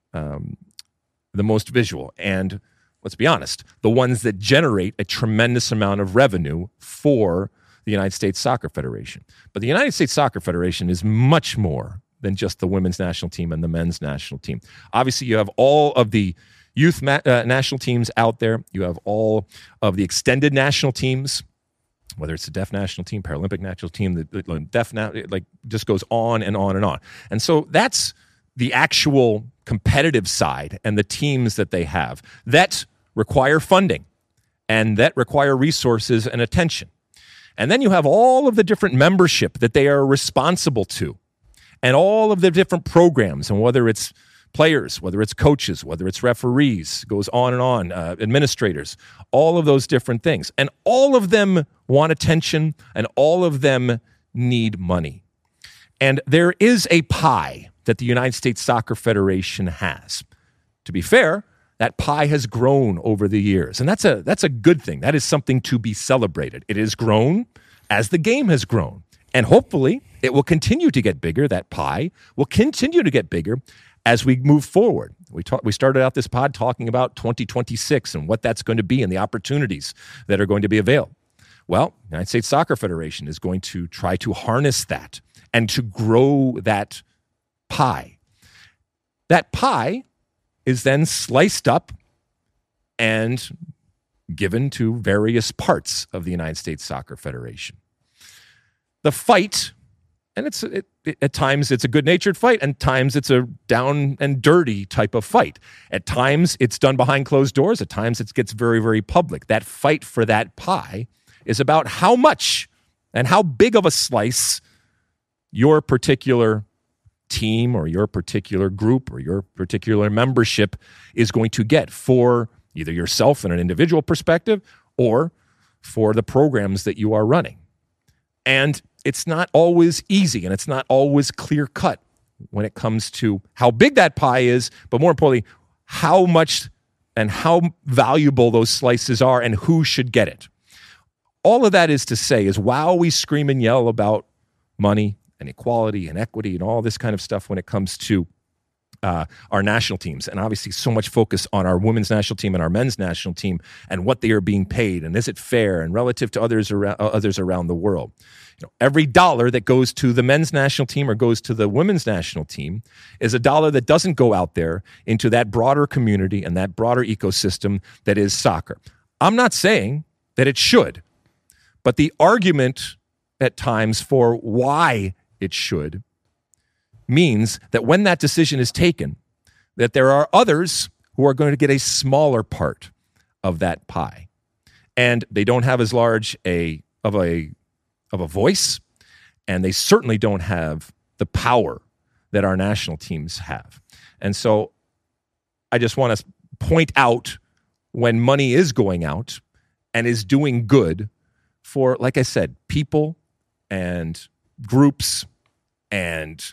the most visual. And let's be honest, the ones that generate a tremendous amount of revenue for the United States Soccer Federation. But the United States Soccer Federation is much more than just the women's national team and the men's national team. Obviously, you have all of the youth national teams out there. You have all of the extended national teams, whether it's the deaf national team, Paralympic national team, the deaf, just goes on and on and on. And so that's the actual competitive side and the teams that they have that require funding and that require resources and attention. And then you have all of the different membership that they are responsible to and all of the different programs, and whether it's players, whether it's coaches, whether it's referees, goes on and on, administrators, all of those different things. And all of them want attention and all of them need money. And there is a pie that the United States Soccer Federation has. To be fair, that pie has grown over the years, and that's a good thing. That is something to be celebrated. It has grown as the game has grown, and hopefully it will continue to get bigger. That pie will continue to get bigger as we move forward. We started out this pod talking about 2026 and what that's going to be and the opportunities that are going to be available. Well, the United States Soccer Federation is going to try to harness that and to grow that pie. That pie is then sliced up and given to various parts of the United States Soccer Federation. The fight, and at times it's a good-natured fight, and at times it's a down and dirty type of fight. At times it's done behind closed doors. At times it gets very, very public. That fight for that pie is about how much and how big of a slice your particular team or your particular group or your particular membership is going to get for either yourself in an individual perspective or for the programs that you are running. And it's not always easy and it's not always clear-cut when it comes to how big that pie is, but more importantly, how much and how valuable those slices are and who should get it. All of that is to say is while we scream and yell about money and equality and equity and all this kind of stuff when it comes to our national teams, and obviously so much focus on our women's national team and our men's national team and what they are being paid and is it fair and relative to others around the world. Every dollar that goes to the men's national team or goes to the women's national team is a dollar that doesn't go out there into that broader community and that broader ecosystem that is soccer. I'm not saying that it should, but the argument at times for why it should means that when that decision is taken, that there are others who are going to get a smaller part of that pie. And they don't have as large of a voice, and they certainly don't have the power that our national teams have. And so I just want to point out when money is going out and is doing good for, like I said, people and groups and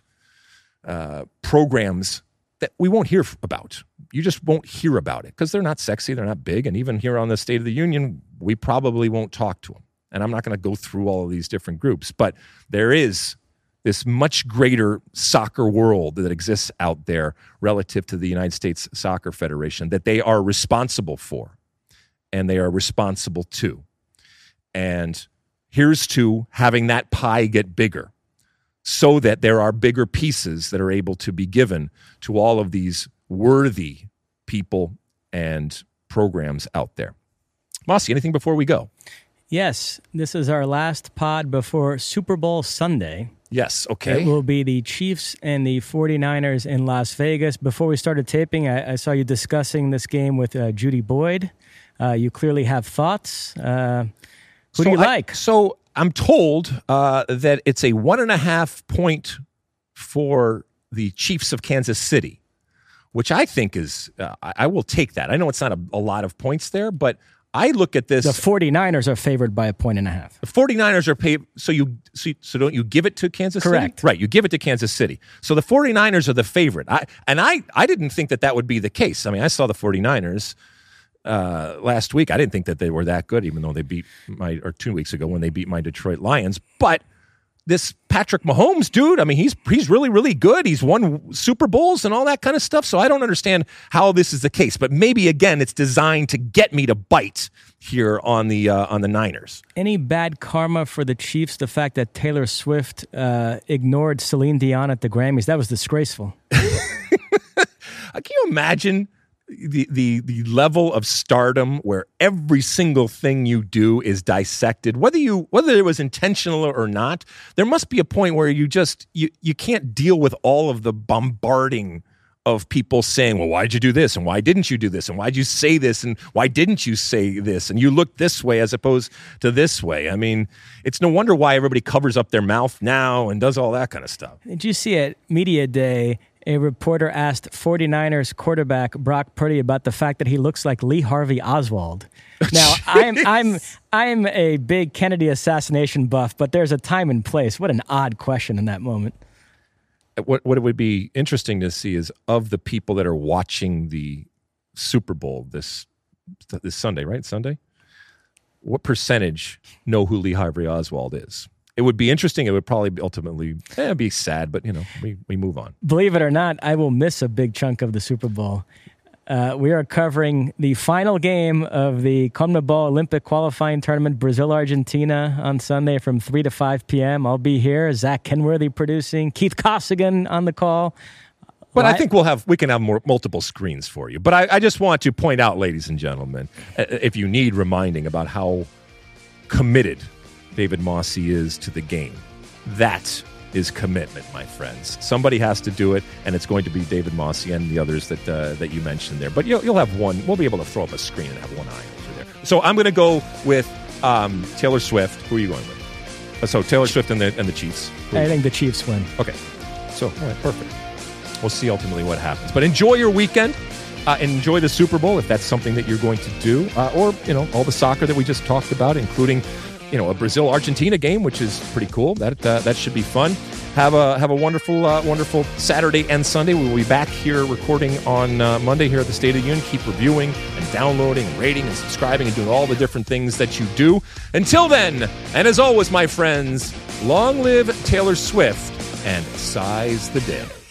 programs that we won't hear about. You just won't hear about it because they're not sexy, they're not big, and even here on the State of the Union, we probably won't talk to them. And I'm not going to go through all of these different groups, but there is this much greater soccer world that exists out there relative to the United States Soccer Federation that they are responsible for and they are responsible to. And here's to having that pie get bigger so that there are bigger pieces that are able to be given to all of these worthy people and programs out there. Mossy, anything before we go? Yes, this is our last pod before Super Bowl Sunday. Yes, okay. It will be the Chiefs and the 49ers in Las Vegas. Before we started taping, I saw you discussing this game with Judy Boyd. You clearly have thoughts. Who do you like? So I'm told that it's a 1.5 point for the Chiefs of Kansas City, which I think is, I will take that. I know it's not a lot of points there, but I look at this. The 49ers are favored by 1.5 points. The 49ers are paid. So don't you give it to Kansas City? Correct. Right. You give it to Kansas City. So the 49ers are the favorite. I didn't think that would be the case. I mean, I saw the 49ers last week. I didn't think that they were that good, even though they beat 2 weeks ago when they beat my Detroit Lions. But this Patrick Mahomes dude, I mean, he's really, really good. He's won Super Bowls and all that kind of stuff. So I don't understand how this is the case. But maybe, again, it's designed to get me to bite here on the Niners. Any bad karma for the Chiefs? The fact that Taylor Swift ignored Celine Dion at the Grammys, that was disgraceful. Can you imagine the level of stardom where every single thing you do is dissected, whether it was intentional or not? There must be a point where you can't deal with all of the bombarding of people saying, well, why'd you do this? And why didn't you do this? And why'd you say this? And why didn't you say this? And you look this way as opposed to this way. I mean, it's no wonder why everybody covers up their mouth now and does all that kind of stuff. Did you see at Media Day, a reporter asked 49ers quarterback Brock Purdy about the fact that he looks like Lee Harvey Oswald. Now, I'm a big Kennedy assassination buff, but there's a time and place. What an odd question in that moment. What it would be interesting to see is of the people that are watching the Super Bowl this Sunday, right? Sunday? What percentage know who Lee Harvey Oswald is? It would be interesting. It would probably be ultimately be sad, but we move on. Believe it or not, I will miss a big chunk of the Super Bowl. We are covering the final game of the CONMEBOL Olympic qualifying tournament, Brazil-Argentina, on Sunday from 3 to 5 p.m. I'll be here. Zach Kenworthy producing. Keith Costigan on the call. But I think we can have multiple screens for you. But I just want to point out, ladies and gentlemen, if you need reminding about how committed David Mossy is to the game, that is commitment, my friends. Somebody has to do it, and it's going to be David Mossy and the others that you mentioned there. But you'll have one. We'll be able to throw up a screen and have one eye over there. So I'm going to go with Taylor Swift. Who are you going with? So Taylor Swift and the Chiefs. I think the Chiefs win. Okay. So, all right, perfect. We'll see ultimately what happens. But enjoy your weekend. Enjoy the Super Bowl if that's something that you're going to do. Or, all the soccer that we just talked about, including a Brazil-Argentina game, which is pretty cool. That should be fun. Have a wonderful Saturday and Sunday. We will be back here recording on Monday here at the State of the Union. Keep reviewing and downloading and rating and subscribing and doing all the different things that you do. Until then, and as always, my friends, long live Taylor Swift and size the day.